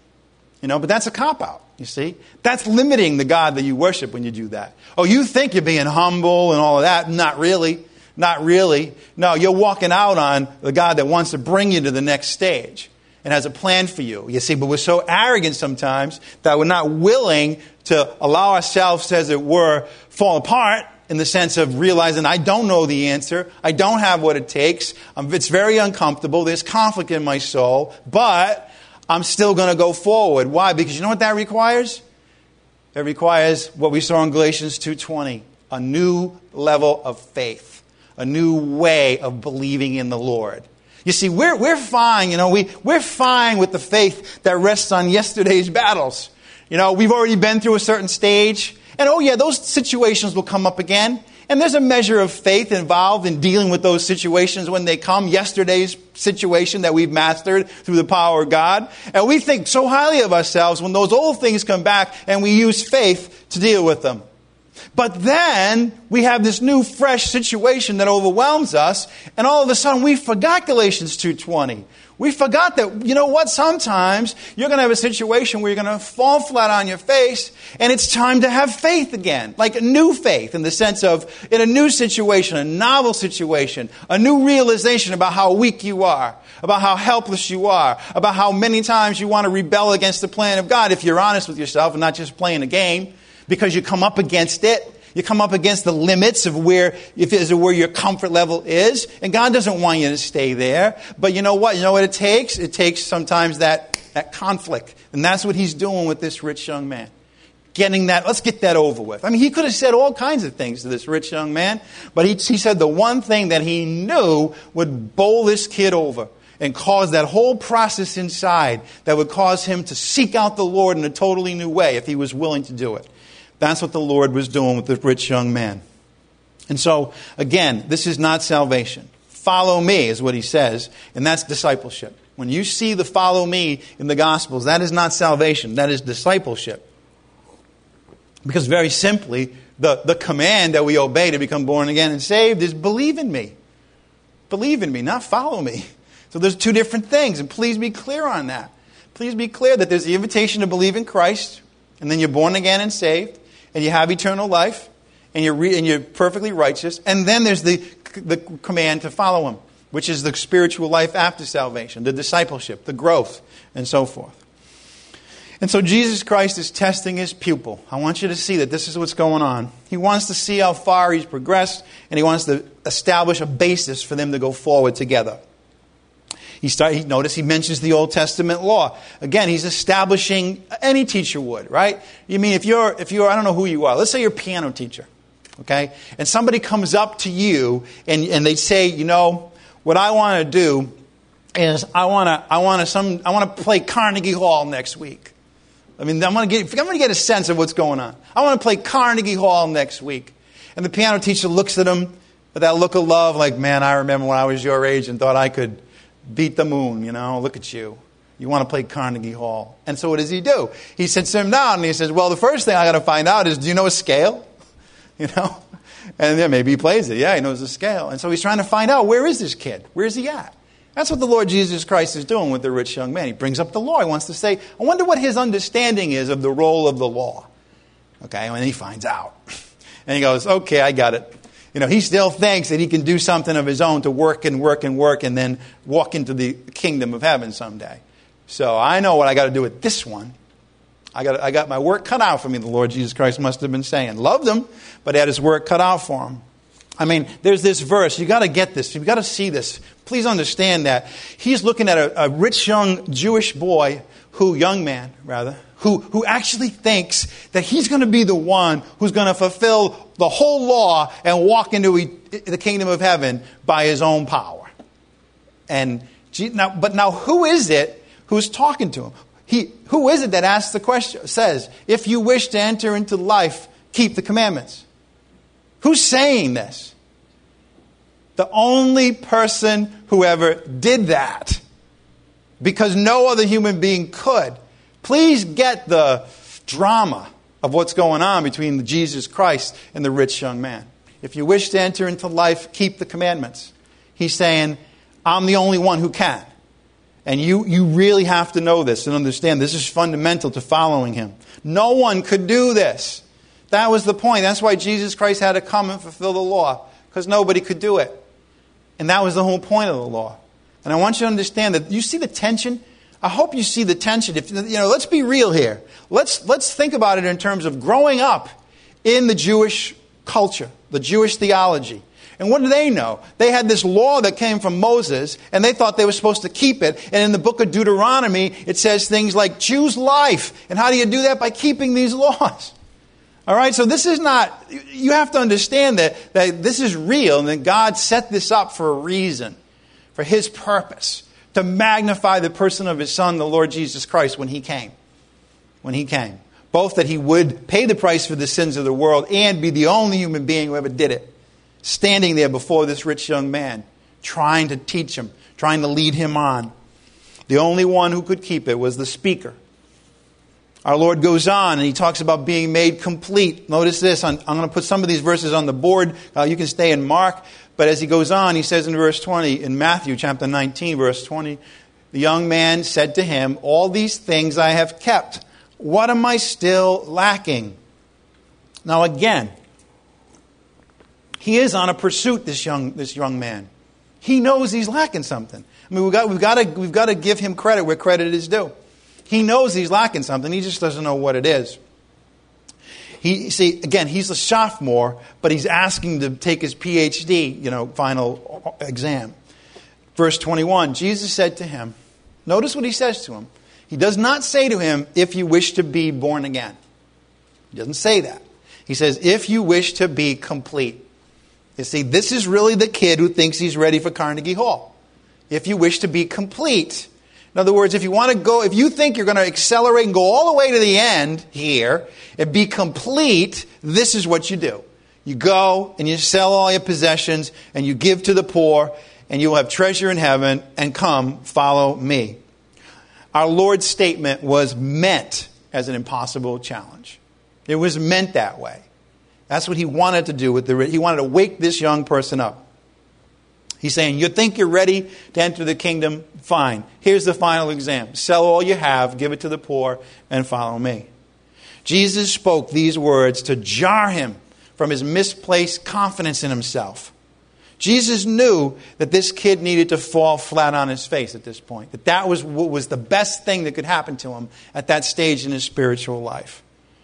You know, but that's a cop-out. You see? That's limiting the God that you worship when you do that. Oh, you think you're being humble and all of that. Not really. Not really. No, you're walking out on the God that wants to bring you to the next stage and has a plan for you. You see, but we're so arrogant sometimes that we're not willing to allow ourselves, as it were, fall apart in the sense of realizing I don't know the answer. I don't have what it takes. Um, it's very uncomfortable. There's conflict in my soul. But I'm still going to go forward. Why? Because you know what that requires? It requires what we saw in Galatians two twenty, a new level of faith, a new way of believing in the Lord. You see, we're we're fine, you know, we, we're fine with the faith that rests on yesterday's battles. You know, we've already been through a certain stage. And oh yeah, those situations will come up again. And there's a measure of faith involved in dealing with those situations when they come. Yesterday's situation that we've mastered through the power of God. And we think so highly of ourselves when those old things come back and we use faith to deal with them. But then we have this new fresh situation that overwhelms us. And all of a sudden we forgot Galatians two twenty. We forgot that, you know what, sometimes you're going to have a situation where you're going to fall flat on your face and it's time to have faith again. Like a new faith in the sense of in a new situation, a novel situation, a new realization about how weak you are, about how helpless you are, about how many times you want to rebel against the plan of God if you're honest with yourself and not just playing a game because you come up against it. You come up against the limits of where, if is where your comfort level is. And God doesn't want you to stay there. But you know what? You know what it takes? It takes sometimes that, that conflict. And that's what he's doing with this rich young man. Getting that, let's get that over with. I mean, he could have said all kinds of things to this rich young man. But he, he said the one thing that he knew would bowl this kid over and cause that whole process inside that would cause him to seek out the Lord in a totally new way if he was willing to do it. That's what the Lord was doing with the rich young man. And so, again, this is not salvation. Follow me is what he says, and that's discipleship. When you see the follow me in the Gospels, that is not salvation. That is discipleship. Because very simply, The, the command that we obey to become born again and saved is believe in me. Believe in me, not follow me. So there's two different things, and please be clear on that. Please be clear that there's the invitation to believe in Christ, and then you're born again and saved, and you have eternal life, and you're, re- and you're perfectly righteous. And then there's the, the command to follow him, which is the spiritual life after salvation, the discipleship, the growth, and so forth. And so Jesus Christ is testing his pupil. I want you to see that this is what's going on. He wants to see how far he's progressed, and he wants to establish a basis for them to go forward together. He start, he, notice he mentions the Old Testament law. Again, he's establishing, any teacher would, right? You mean if you're, if you're, I don't know who you are. Let's say you're a piano teacher, okay? And somebody comes up to you and, and they say, you know, what I want to do is I want to, I want to some, I want to play Carnegie Hall next week. I mean, I'm going to get, I'm going to get a sense of what's going on. I want to play Carnegie Hall next week. And the piano teacher looks at him with that look of love, like, man, I remember when I was your age and thought I could beat the moon, you know, look at you. You want to play Carnegie Hall. And so what does he do? He sits him down and he says, well, the first thing I got to find out is, do you know a scale? You know? And then maybe he plays it. Yeah, he knows the scale. And so he's trying to find out, where is this kid? Where is he at? That's what the Lord Jesus Christ is doing with the rich young man. He brings up the law. He wants to say, I wonder what his understanding is of the role of the law. Okay, and he finds out. And he goes, okay, I got it. You know, he still thinks that he can do something of his own to work and work and work and then walk into the kingdom of heaven someday. So I know what I got to do with this one. I got I got my work cut out for me, the Lord Jesus Christ must have been saying. Loved him, but had his work cut out for him. I mean, there's this verse. You got to get this. You've got to see this. Please understand that. He's looking at a, a rich young Jewish boy, who, young man, rather, who, who actually thinks that he's going to be the one who's going to fulfill the whole law and walk into the kingdom of heaven by his own power. And now, but now, who is it who's talking to him? He, who is it that asks the question? Says, "If you wish to enter into life, keep the commandments." Who's saying this? The only person who ever did that, because no other human being could. Please get the drama of what's going on between Jesus Christ and the rich young man. If you wish to enter into life, keep the commandments. He's saying, I'm the only one who can. And you, you really have to know this and understand this is fundamental to following him. No one could do this. That was the point. That's why Jesus Christ had to come and fulfill the law, because nobody could do it. And that was the whole point of the law. And I want you to understand that you see the tension. I hope you see the tension. If, you know, let's be real here. Let's, let's think about it in terms of growing up in the Jewish culture, the Jewish theology. And what do they know? They had this law that came from Moses, and they thought they were supposed to keep it. And in the book of Deuteronomy, it says things like, choose life. And how do you do that? By keeping these laws. All right, so this is not, you have to understand that, that this is real, and that God set this up for a reason, for his purpose, to magnify the person of his Son, the Lord Jesus Christ, when he came. When he came. Both that he would pay the price for the sins of the world and be the only human being who ever did it. Standing there before this rich young man, trying to teach him, trying to lead him on. The only one who could keep it was the speaker. Our Lord goes on and he talks about being made complete. Notice this. I'm going to put some of these verses on the board. Uh, you can stay in Mark. But as he goes on, he says in verse twenty, in Matthew chapter nineteen, verse twenty, the young man said to him, all these things I have kept. What am I still lacking? Now again, he is on a pursuit, this young, this young man. He knows he's lacking something. I mean, we've got, we've got to, we've got to give him credit where credit is due. He knows he's lacking something. He just doesn't know what it is. He, see, again, he's a sophomore, but he's asking to take his P H D, you know, final exam. Verse twenty-one, Jesus said to him, notice what he says to him. He does not say to him, if you wish to be born again. He doesn't say that. He says, if you wish to be complete. You see, this is really the kid who thinks he's ready for Carnegie Hall. If you wish to be complete. In other words, if you want to go, if you think you're going to accelerate and go all the way to the end here and be complete, this is what you do. You go and you sell all your possessions and you give to the poor and you'll have treasure in heaven, and come, follow me. Our Lord's statement was meant as an impossible challenge. It was meant that way. That's what he wanted to do with the, he wanted to wake this young person up. He's saying, you think you're ready to enter the kingdom? Fine. Here's the final exam. Sell all you have, give it to the poor, and follow me. Jesus spoke these words to jar him from his misplaced confidence in himself. Jesus knew that this kid needed to fall flat on his face at this point. That that was what was the best thing that could happen to him at that stage in his spiritual life.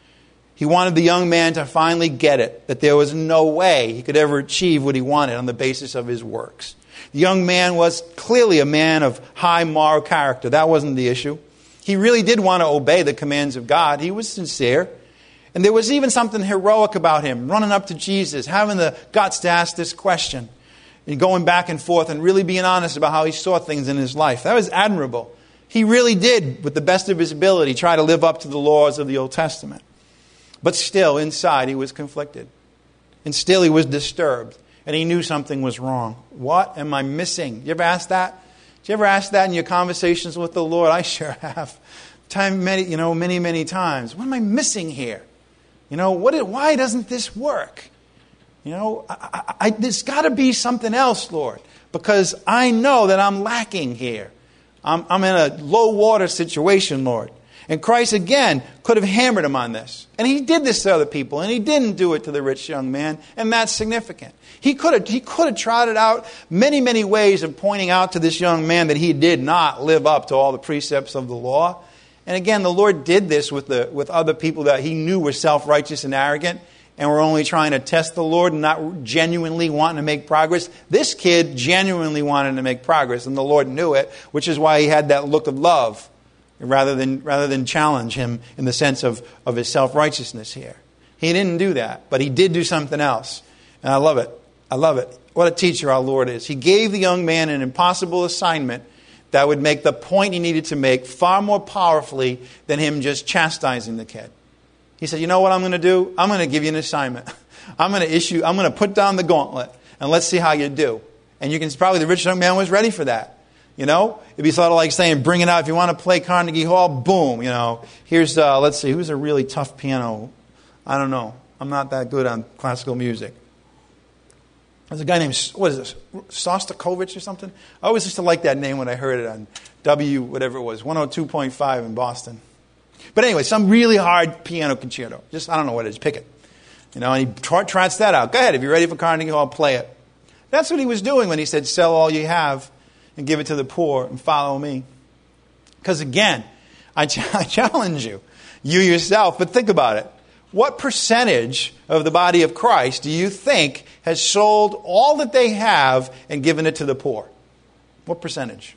He wanted the young man to finally get it, that there was no way he could ever achieve what he wanted on the basis of his works. The young man was clearly a man of high moral character. That wasn't the issue. He really did want to obey the commands of God. He was sincere. And there was even something heroic about him, running up to Jesus, having the guts to ask this question, and going back and forth and really being honest about how he saw things in his life. That was admirable. He really did, with the best of his ability, try to live up to the laws of the Old Testament. But still, inside, he was conflicted. And still, he was disturbed. And he knew something was wrong. What am I missing? You ever ask that? Did you ever ask that in your conversations with the Lord? I sure have. Time, many, you know, many, many times. What am I missing here? You know, what? Why doesn't this work? You know, I, I, I, there's got to be something else, Lord, because I know that I'm lacking here. I'm, I'm in a low water situation, Lord. And Christ, again, could have hammered him on this. And he did this to other people, and he didn't do it to the rich young man, and that's significant. He could have, he could have trotted out many, many ways of pointing out to this young man that he did not live up to all the precepts of the law. And again, the Lord did this with the with other people that he knew were self-righteous and arrogant, and were only trying to test the Lord and not genuinely wanting to make progress. This kid genuinely wanted to make progress, and the Lord knew it, which is why he had that look of love, rather than rather than challenge him in the sense of, of his self-righteousness here. He didn't do that, but he did do something else. And I love it. I love it. What a teacher our Lord is. He gave the young man an impossible assignment that would make the point he needed to make far more powerfully than him just chastising the kid. He said, you know what I'm going to do? I'm going to give you an assignment. I'm going to issue, I'm going to put down the gauntlet, and let's see how you do. And you can, probably the rich young man was ready for that. You know, it'd be sort of like saying, bring it out. If you want to play Carnegie Hall, boom, you know. Here's, uh, let's see, who's a really tough piano? I don't know. I'm not that good on classical music. There's a guy named, what is this, Sostakovich or something? I always used to like that name when I heard it on W, whatever it was, one oh two point five in Boston. But anyway, some really hard piano concerto. Just, I don't know what it is, pick it. You know, and he tr- trots that out. Go ahead, if you're ready for Carnegie Hall, play it. That's what he was doing when he said, sell all you have and give it to the poor and follow me. Because again, I, ch- I challenge you, you yourself, but think about it. What percentage of the body of Christ do you think has sold all that they have and given it to the poor? What percentage?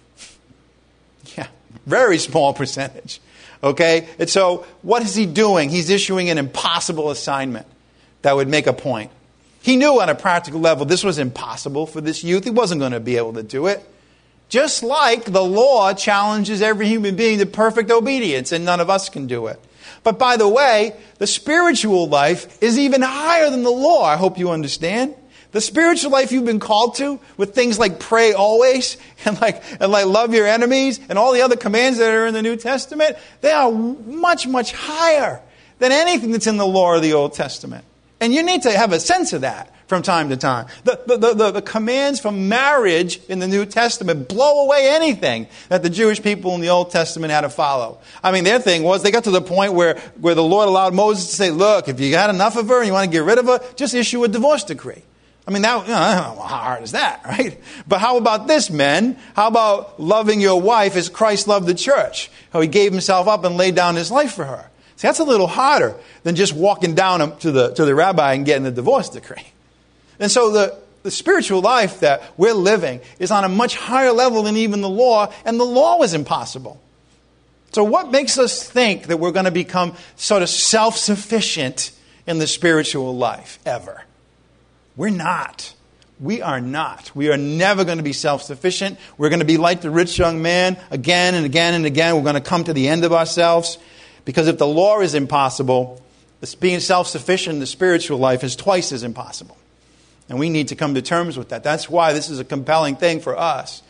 Yeah, very small percentage. Okay? And so what is he doing? He's issuing an impossible assignment that would make a point. He knew on a practical level this was impossible for this youth. He wasn't going to be able to do it. Just like the law challenges every human being to perfect obedience, and none of us can do it. But by the way, the spiritual life is even higher than the law. I hope you understand. The spiritual life you've been called to, with things like pray always, and like and like love your enemies, and all the other commands that are in the New Testament, they are much, much higher than anything that's in the law or the Old Testament. And you need to have a sense of that from time to time. The, the, the, the, the commands for marriage in the New Testament blow away anything that the Jewish people in the Old Testament had to follow. I mean, their thing was they got to the point where, where the Lord allowed Moses to say, look, if you got enough of her and you want to get rid of her, just issue a divorce decree. I mean, that, you know, how hard is that, right? But how about this, men? How about loving your wife as Christ loved the church? How he gave himself up and laid down his life for her. See, that's a little harder than just walking down to the, to the rabbi and getting the divorce decree. And so the, the spiritual life that we're living is on a much higher level than even the law, and the law was impossible. So what makes us think that we're going to become sort of self-sufficient in the spiritual life ever? We're not. We are not. We are never going to be self-sufficient. We're going to be like the rich young man again and again and again. We're going to come to the end of ourselves. Because if the law is impossible, being self-sufficient in the spiritual life is twice as impossible. And we need to come to terms with that. That's why this is a compelling thing for us.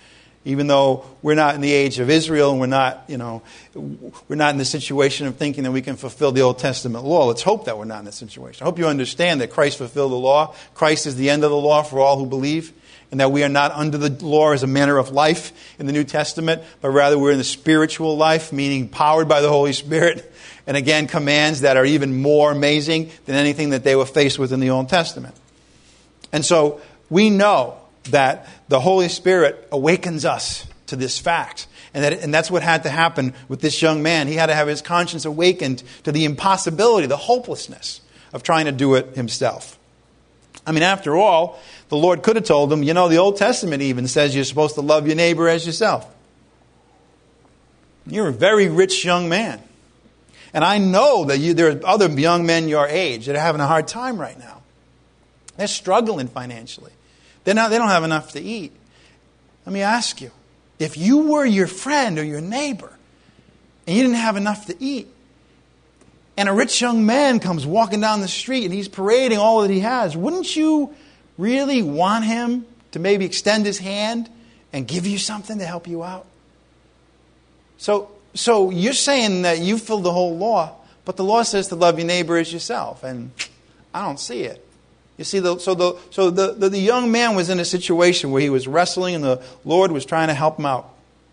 Even though we're not in the age of Israel and we're not, you know, we're not in the situation of thinking that we can fulfill the Old Testament law. Let's hope that we're not in that situation. I hope you understand that Christ fulfilled the law. Christ is the end of the law for all who believe, and that we are not under the law as a manner of life in the New Testament, but rather we're in the spiritual life, meaning powered by the Holy Spirit. And again, commands that are even more amazing than anything that they were faced with in the Old Testament. And so we know that the Holy Spirit awakens us to this fact. And, that, and that's what had to happen with this young man. He had to have his conscience awakened to the impossibility, the hopelessness of trying to do it himself. I mean, after all, the Lord could have told him, you know, the Old Testament even says you're supposed to love your neighbor as yourself. You're a very rich young man. And I know that you, there are other young men your age that are having a hard time right now. They're struggling financially. They're not, they don't have enough to eat. Let me ask you, if you were your friend or your neighbor and you didn't have enough to eat, and a rich young man comes walking down the street and he's parading all that he has, wouldn't you really want him to maybe extend his hand and give you something to help you out? So, so you're saying that you filled the whole law, but the law says to love your neighbor as yourself, and I don't see it. You see, the, so, the, so the, the, the young man was in a situation where he was wrestling and the Lord was trying to help him out.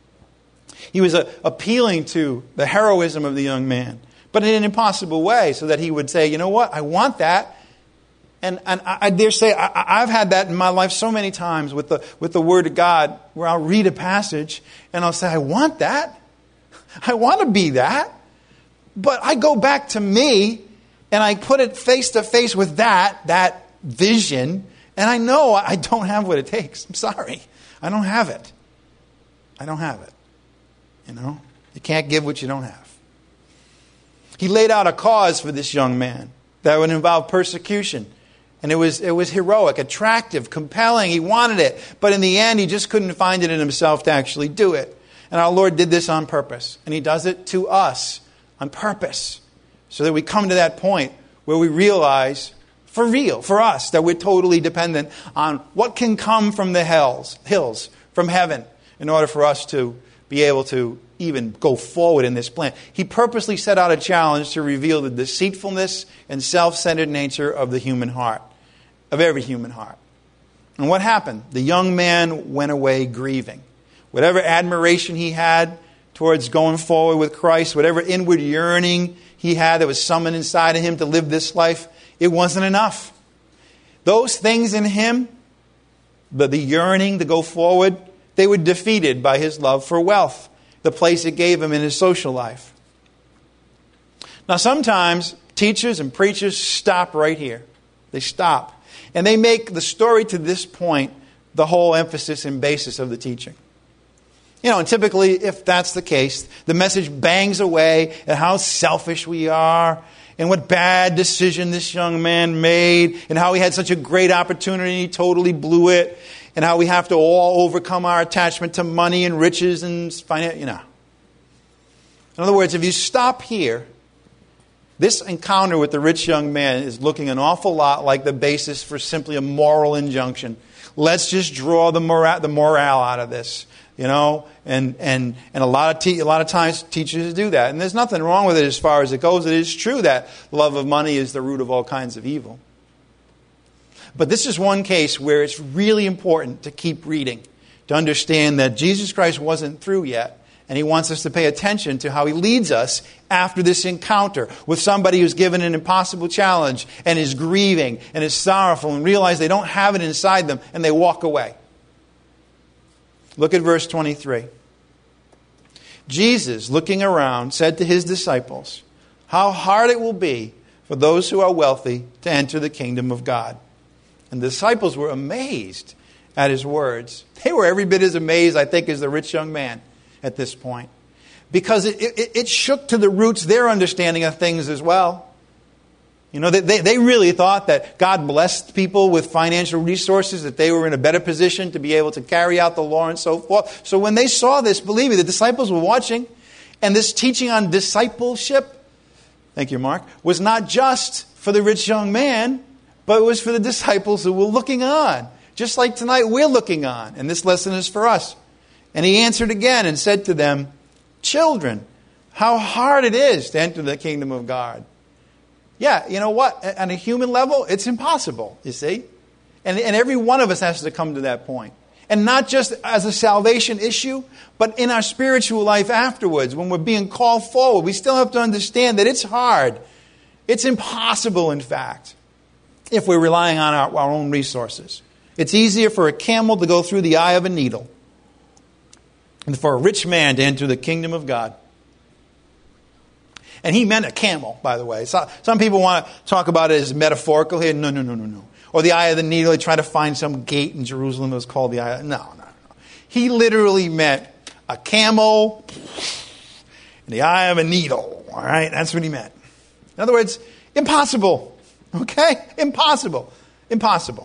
He was uh, appealing to the heroism of the young man, but in an impossible way, so that he would say, you know what, I want that. And, and I, I dare say, I, I've had that in my life so many times with the, with the Word of God, where I'll read a passage and I'll say, I want that. I want to be that. But I go back to me and I put it face to face with that, that vision, and I know I don't have what it takes. I'm sorry. I don't have it. I don't have it. You know? You can't give what you don't have. He laid out a cause for this young man that would involve persecution. And it was it was heroic, attractive, compelling. He wanted it. But in the end, he just couldn't find it in himself to actually do it. And our Lord did this on purpose. And He does it to us on purpose. So that we come to that point where we realize, for real, for us, that we're totally dependent on what can come from the hills, hills, from heaven, in order for us to be able to even go forward in this plan. He purposely set out a challenge to reveal the deceitfulness and self-centered nature of the human heart, of every human heart. And what happened? The young man went away grieving. Whatever admiration he had towards going forward with Christ, whatever inward yearning he had that was summoned inside of him to live this life, it wasn't enough. Those things in him, the, the yearning to go forward, they were defeated by his love for wealth, the place it gave him in his social life. Now sometimes teachers and preachers stop right here. They stop. And they make the story to this point the whole emphasis and basis of the teaching. You know, and typically, if that's the case, the message bangs away at how selfish we are and what bad decision this young man made and how he had such a great opportunity and he totally blew it and how we have to all overcome our attachment to money and riches and finance, you know. In other words, if you stop here, this encounter with the rich young man is looking an awful lot like the basis for simply a moral injunction. Let's just draw the morale, the morale out of this. You know, and and and a lot of te- a lot of times teachers do that, and there's nothing wrong with it as far as it goes. It is true that love of money is the root of all kinds of evil. But this is one case where it's really important to keep reading, to understand that Jesus Christ wasn't through yet, and He wants us to pay attention to how He leads us after this encounter with somebody who's given an impossible challenge and is grieving and is sorrowful and realize they don't have it inside them, and they walk away. Look at verse twenty-three. Jesus, looking around, said to His disciples, "How hard it will be for those who are wealthy to enter the kingdom of God." And the disciples were amazed at His words. They were every bit as amazed, I think, as the rich young man at this point. Because it, it, it shook to the roots their understanding of things as well. You know, they, they really thought that God blessed people with financial resources, that they were in a better position to be able to carry out the law and so forth. So when they saw this, believe me, the disciples were watching, and this teaching on discipleship, thank you, Mark, was not just for the rich young man, but it was for the disciples who were looking on. Just like tonight we're looking on, and this lesson is for us. And he answered again and said to them, children, how hard it is to enter the kingdom of God. Yeah, you know what? On a human level, it's impossible, you see. And, and every one of us has to come to that point. And not just as a salvation issue, but in our spiritual life afterwards, when we're being called forward, we still have to understand that it's hard. It's impossible, in fact, if we're relying on our, our own resources. It's easier for a camel to go through the eye of a needle than for a rich man to enter the kingdom of God. And he meant a camel, by the way. So, some people want to talk about it as metaphorical here. No, no, no, no, no. Or the eye of the needle. They try to find some gate in Jerusalem that was called the eye of... No, no, no. He literally meant a camel in the eye of a needle. All right? That's what he meant. In other words, impossible. Okay? Impossible. Impossible.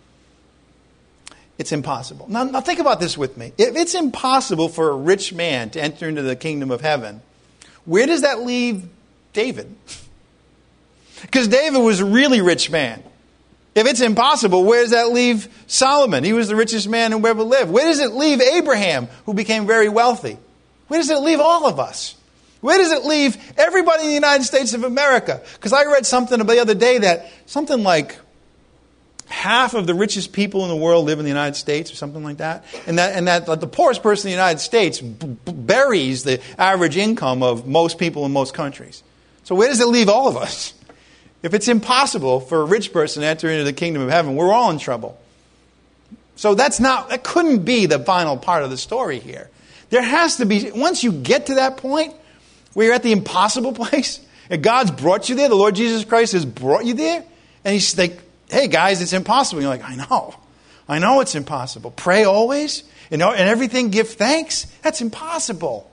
It's impossible. Now, now think about this with me. If it's impossible for a rich man to enter into the kingdom of heaven, where does that leave David? Because David was a really rich man. If it's impossible, where does that leave Solomon? He was the richest man who ever lived. Where does it leave Abraham, who became very wealthy? Where does it leave all of us? Where does it leave everybody in the United States of America? Because I read something the other day that something like half of the richest people in the world live in the United States or something like that. And that, and that like, the poorest person in the United States b- b- buries the average income of most people in most countries. So where does it leave all of us? If it's impossible for a rich person to enter into the kingdom of heaven, we're all in trouble. So that's not, that couldn't be the final part of the story here. There has to be, once you get to that point where you're at the impossible place, and God's brought you there, the Lord Jesus Christ has brought you there, and he's like, hey guys, it's impossible. You're like, I know. I know it's impossible. Pray always, you know, and everything give thanks. That's impossible.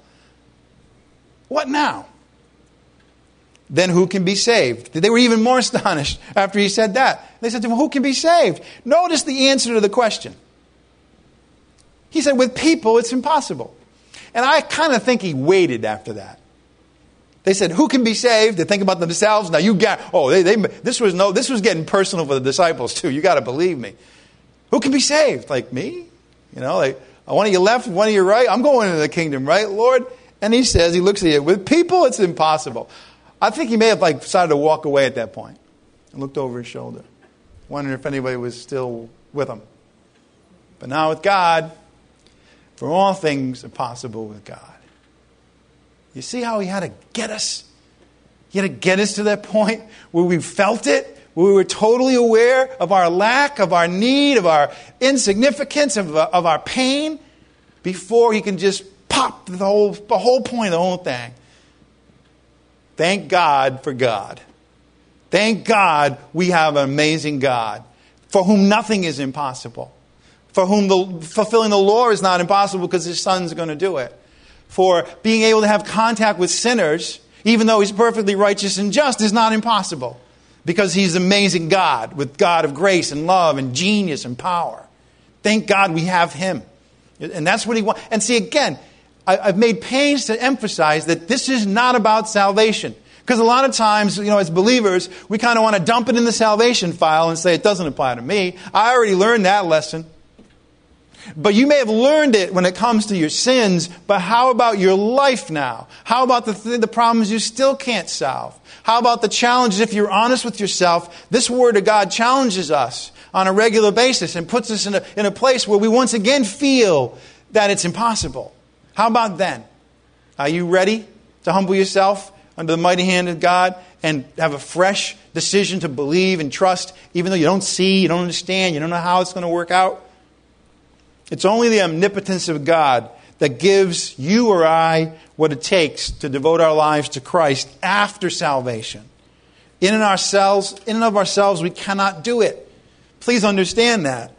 What now? Then who can be saved? They were even more astonished after he said that. They said to him, who can be saved? Notice the answer to the question. He said, with people, it's impossible. And I kind of think he waited after that. They said, who can be saved? They think about themselves. Now you got, oh, they, they, this was no, this was getting personal for the disciples too. You got to believe me. Who can be saved? Like me? You know, like one of you left, one of you right. I'm going into the kingdom, right, Lord? And he says, he looks at you, with people, it's impossible. I think he may have like decided to walk away at that point and looked over his shoulder, wondering if anybody was still with him. But now with God, for all things are possible with God. You see how he had to get us? He had to get us to that point where we felt it, where we were totally aware of our lack, of our need, of our insignificance, of, of our pain, before he can just pop the whole, the whole point of the whole thing. Thank God for God. Thank God we have an amazing God for whom nothing is impossible. For whom the, fulfilling the law is not impossible because his son's going to do it. For being able to have contact with sinners, even though he's perfectly righteous and just, is not impossible. Because he's an amazing God, with God of grace and love and genius and power. Thank God we have him. And that's what he wants. And see, again, I've made pains to emphasize that this is not about salvation. Because a lot of times, you know, as believers, we kind of want to dump it in the salvation file and say, it doesn't apply to me. I already learned that lesson. But you may have learned it when it comes to your sins, but how about your life now? How about the, th- the problems you still can't solve? How about the challenges, if you're honest with yourself, this Word of God challenges us on a regular basis and puts us in a, in a place where we once again feel that it's impossible. How about then? Are you ready to humble yourself under the mighty hand of God and have a fresh decision to believe and trust, even though you don't see, you don't understand, you don't know how it's going to work out? It's only the omnipotence of God that gives you or I what it takes to devote our lives to Christ after salvation. In and ourselves, in and of ourselves, we cannot do it. Please understand that.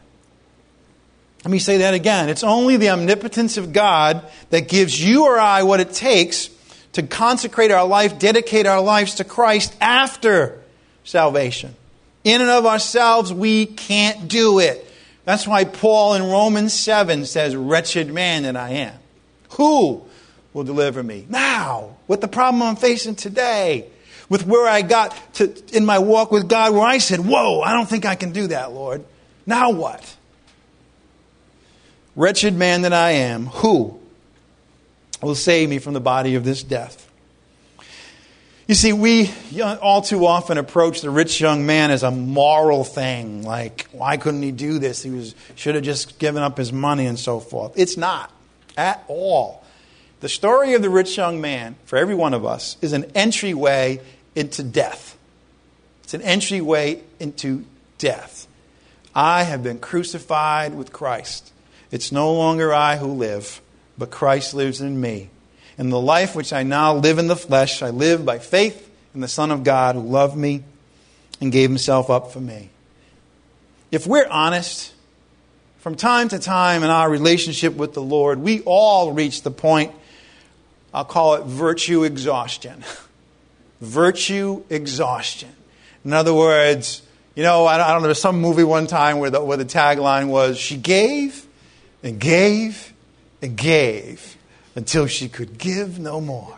Let me say that again. It's only the omnipotence of God that gives you or I what it takes to consecrate our life, dedicate our lives to Christ after salvation. In and of ourselves, we can't do it. That's why Paul in Romans seven says, wretched man that I am. Who will deliver me? Now, with the problem I'm facing today, with where I got to in my walk with God, where I said, whoa, I don't think I can do that, Lord. Now what? Wretched man that I am, who will save me from the body of this death? You see, we all too often approach the rich young man as a moral thing. Like, why couldn't he do this? He was should have just given up his money and so forth. It's not at all. The story of the rich young man, for every one of us, is an entryway into death. It's an entryway into death. I have been crucified with Christ. It's no longer I who live, but Christ lives in me. In the life which I now live in the flesh, I live by faith in the Son of God who loved me and gave himself up for me. If we're honest, from time to time in our relationship with the Lord, we all reach the point, I'll call it virtue exhaustion. Virtue exhaustion. In other words, you know, I don't, I don't know, there was some movie one time where the, where the tagline was, she gave and gave and gave until she could give no more.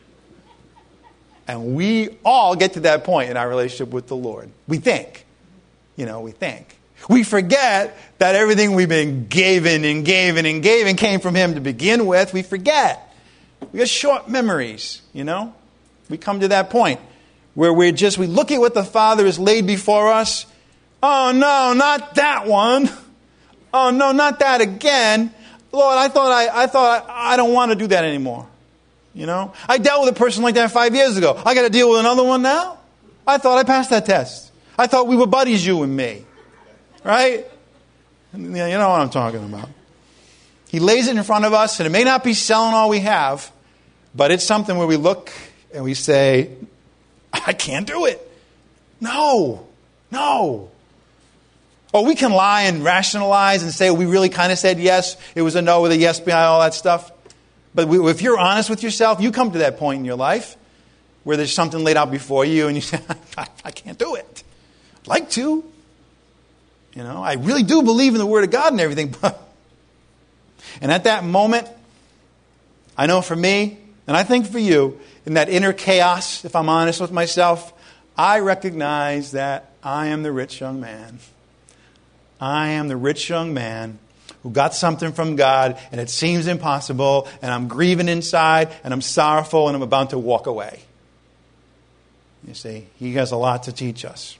And we all get to that point in our relationship with the Lord. We think. You know, we think. We forget that everything we've been given and given and given came from him to begin with. We forget. We got short memories, you know. We come to that point where we're just, we look at what the Father has laid before us. Oh, no, not that one. Oh, no, not that again. Lord, I thought I, I thought I, I don't want to do that anymore. You know, I dealt with a person like that five years ago. I got to deal with another one now. I thought I passed that test. I thought we were buddies, you and me, right? You know what I'm talking about. He lays it in front of us, and it may not be selling all we have, but it's something where we look and we say, I can't do it. No, no. Or we can lie and rationalize and say we really kind of said yes. It was a no with a yes behind all that stuff. But we, if you're honest with yourself, you come to that point in your life where there's something laid out before you and you say, I, I can't do it. I'd like to. You know, I really do believe in the Word of God and everything. But and at that moment, I know for me, and I think for you, in that inner chaos, if I'm honest with myself, I recognize that I am the rich young man. I am the rich young man who got something from God and it seems impossible and I'm grieving inside and I'm sorrowful and I'm about to walk away. You see, he has a lot to teach us.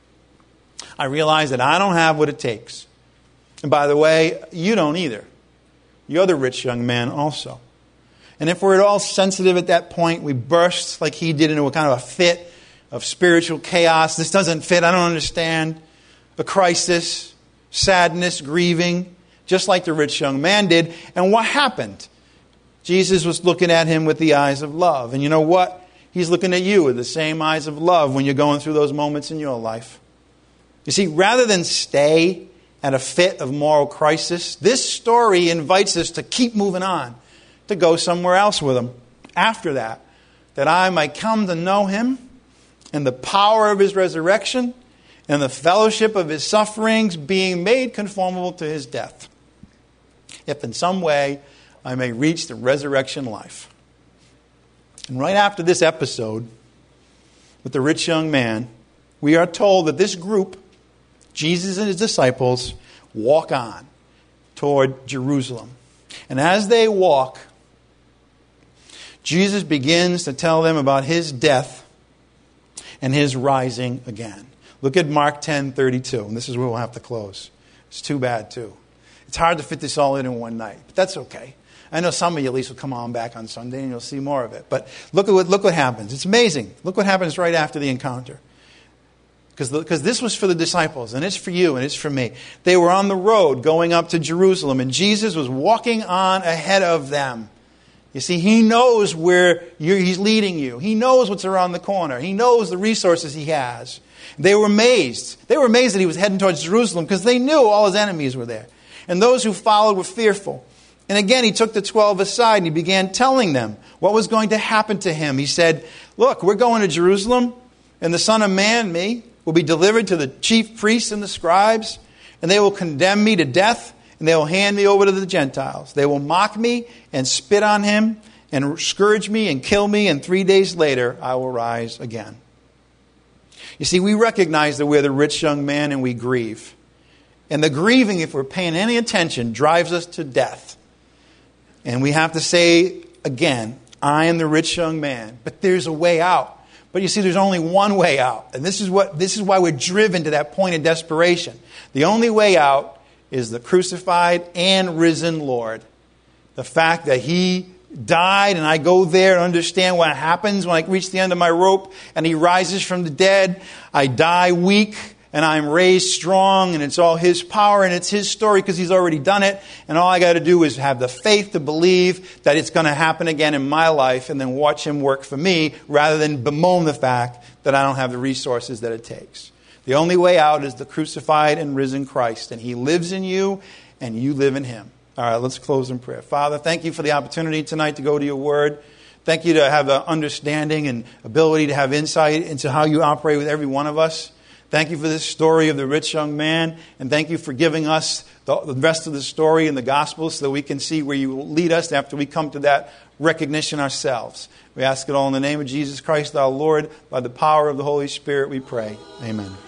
I realize that I don't have what it takes. And by the way, you don't either. You're the rich young man also. And if we're at all sensitive at that point, we burst like he did into a kind of a fit of spiritual chaos. This doesn't fit. I don't understand. A crisis. Sadness, grieving, just like the rich young man did. And what happened? Jesus was looking at him with the eyes of love. And you know what? He's looking at you with the same eyes of love when you're going through those moments in your life. You see, rather than stay at a fit of moral crisis, this story invites us to keep moving on, to go somewhere else with him after that, that I might come to know him and the power of his resurrection and the fellowship of his sufferings, being made conformable to his death, if in some way I may reach the resurrection life. And right after this episode with the rich young man, we are told that this group, Jesus and his disciples, walk on toward Jerusalem. And as they walk, Jesus begins to tell them about his death and his rising again. Look at Mark ten thirty-two, and this is where we'll have to close. It's too bad, too. It's hard to fit this all in in one night, but that's okay. I know some of you at least will come on back on Sunday and you'll see more of it. But look at what, look what happens. It's amazing. Look what happens right after the encounter. Because this was for the disciples, and it's for you, and it's for me. They were on the road going up to Jerusalem, and Jesus was walking on ahead of them. You see, he knows where you're, he's leading you. He knows what's around the corner. He knows the resources he has. They were amazed. They were amazed that he was heading towards Jerusalem because they knew all his enemies were there. And those who followed were fearful. And again, he took the twelve aside and he began telling them what was going to happen to him. He said, look, we're going to Jerusalem, and the Son of Man, me, will be delivered to the chief priests and the scribes, and they will condemn me to death, and they will hand me over to the Gentiles. They will mock me and spit on him and scourge me and kill me, and three days later I will rise again. You see, we recognize that we're the rich young man and we grieve. And the grieving, if we're paying any attention, drives us to death. And we have to say again, I am the rich young man, but there's a way out. But you see, there's only one way out. And this is what this is why we're driven to that point of desperation. The only way out is the crucified and risen Lord. The fact that He died, and I go there and understand what happens when I reach the end of my rope and He rises from the dead. I die weak and I'm raised strong, and it's all His power and it's His story because He's already done it. And all I got to do is have the faith to believe that it's going to happen again in my life, and then watch Him work for me rather than bemoan the fact that I don't have the resources that it takes. The only way out is the crucified and risen Christ, and He lives in you and you live in Him. All right, let's close in prayer. Father, thank You for the opportunity tonight to go to Your Word. Thank You to have the understanding and ability to have insight into how You operate with every one of us. Thank You for this story of the rich young man, and thank You for giving us the, the rest of the story in the Gospel so that we can see where You will lead us after we come to that recognition ourselves. We ask it all in the name of Jesus Christ, our Lord. By the power of the Holy Spirit we pray. Amen.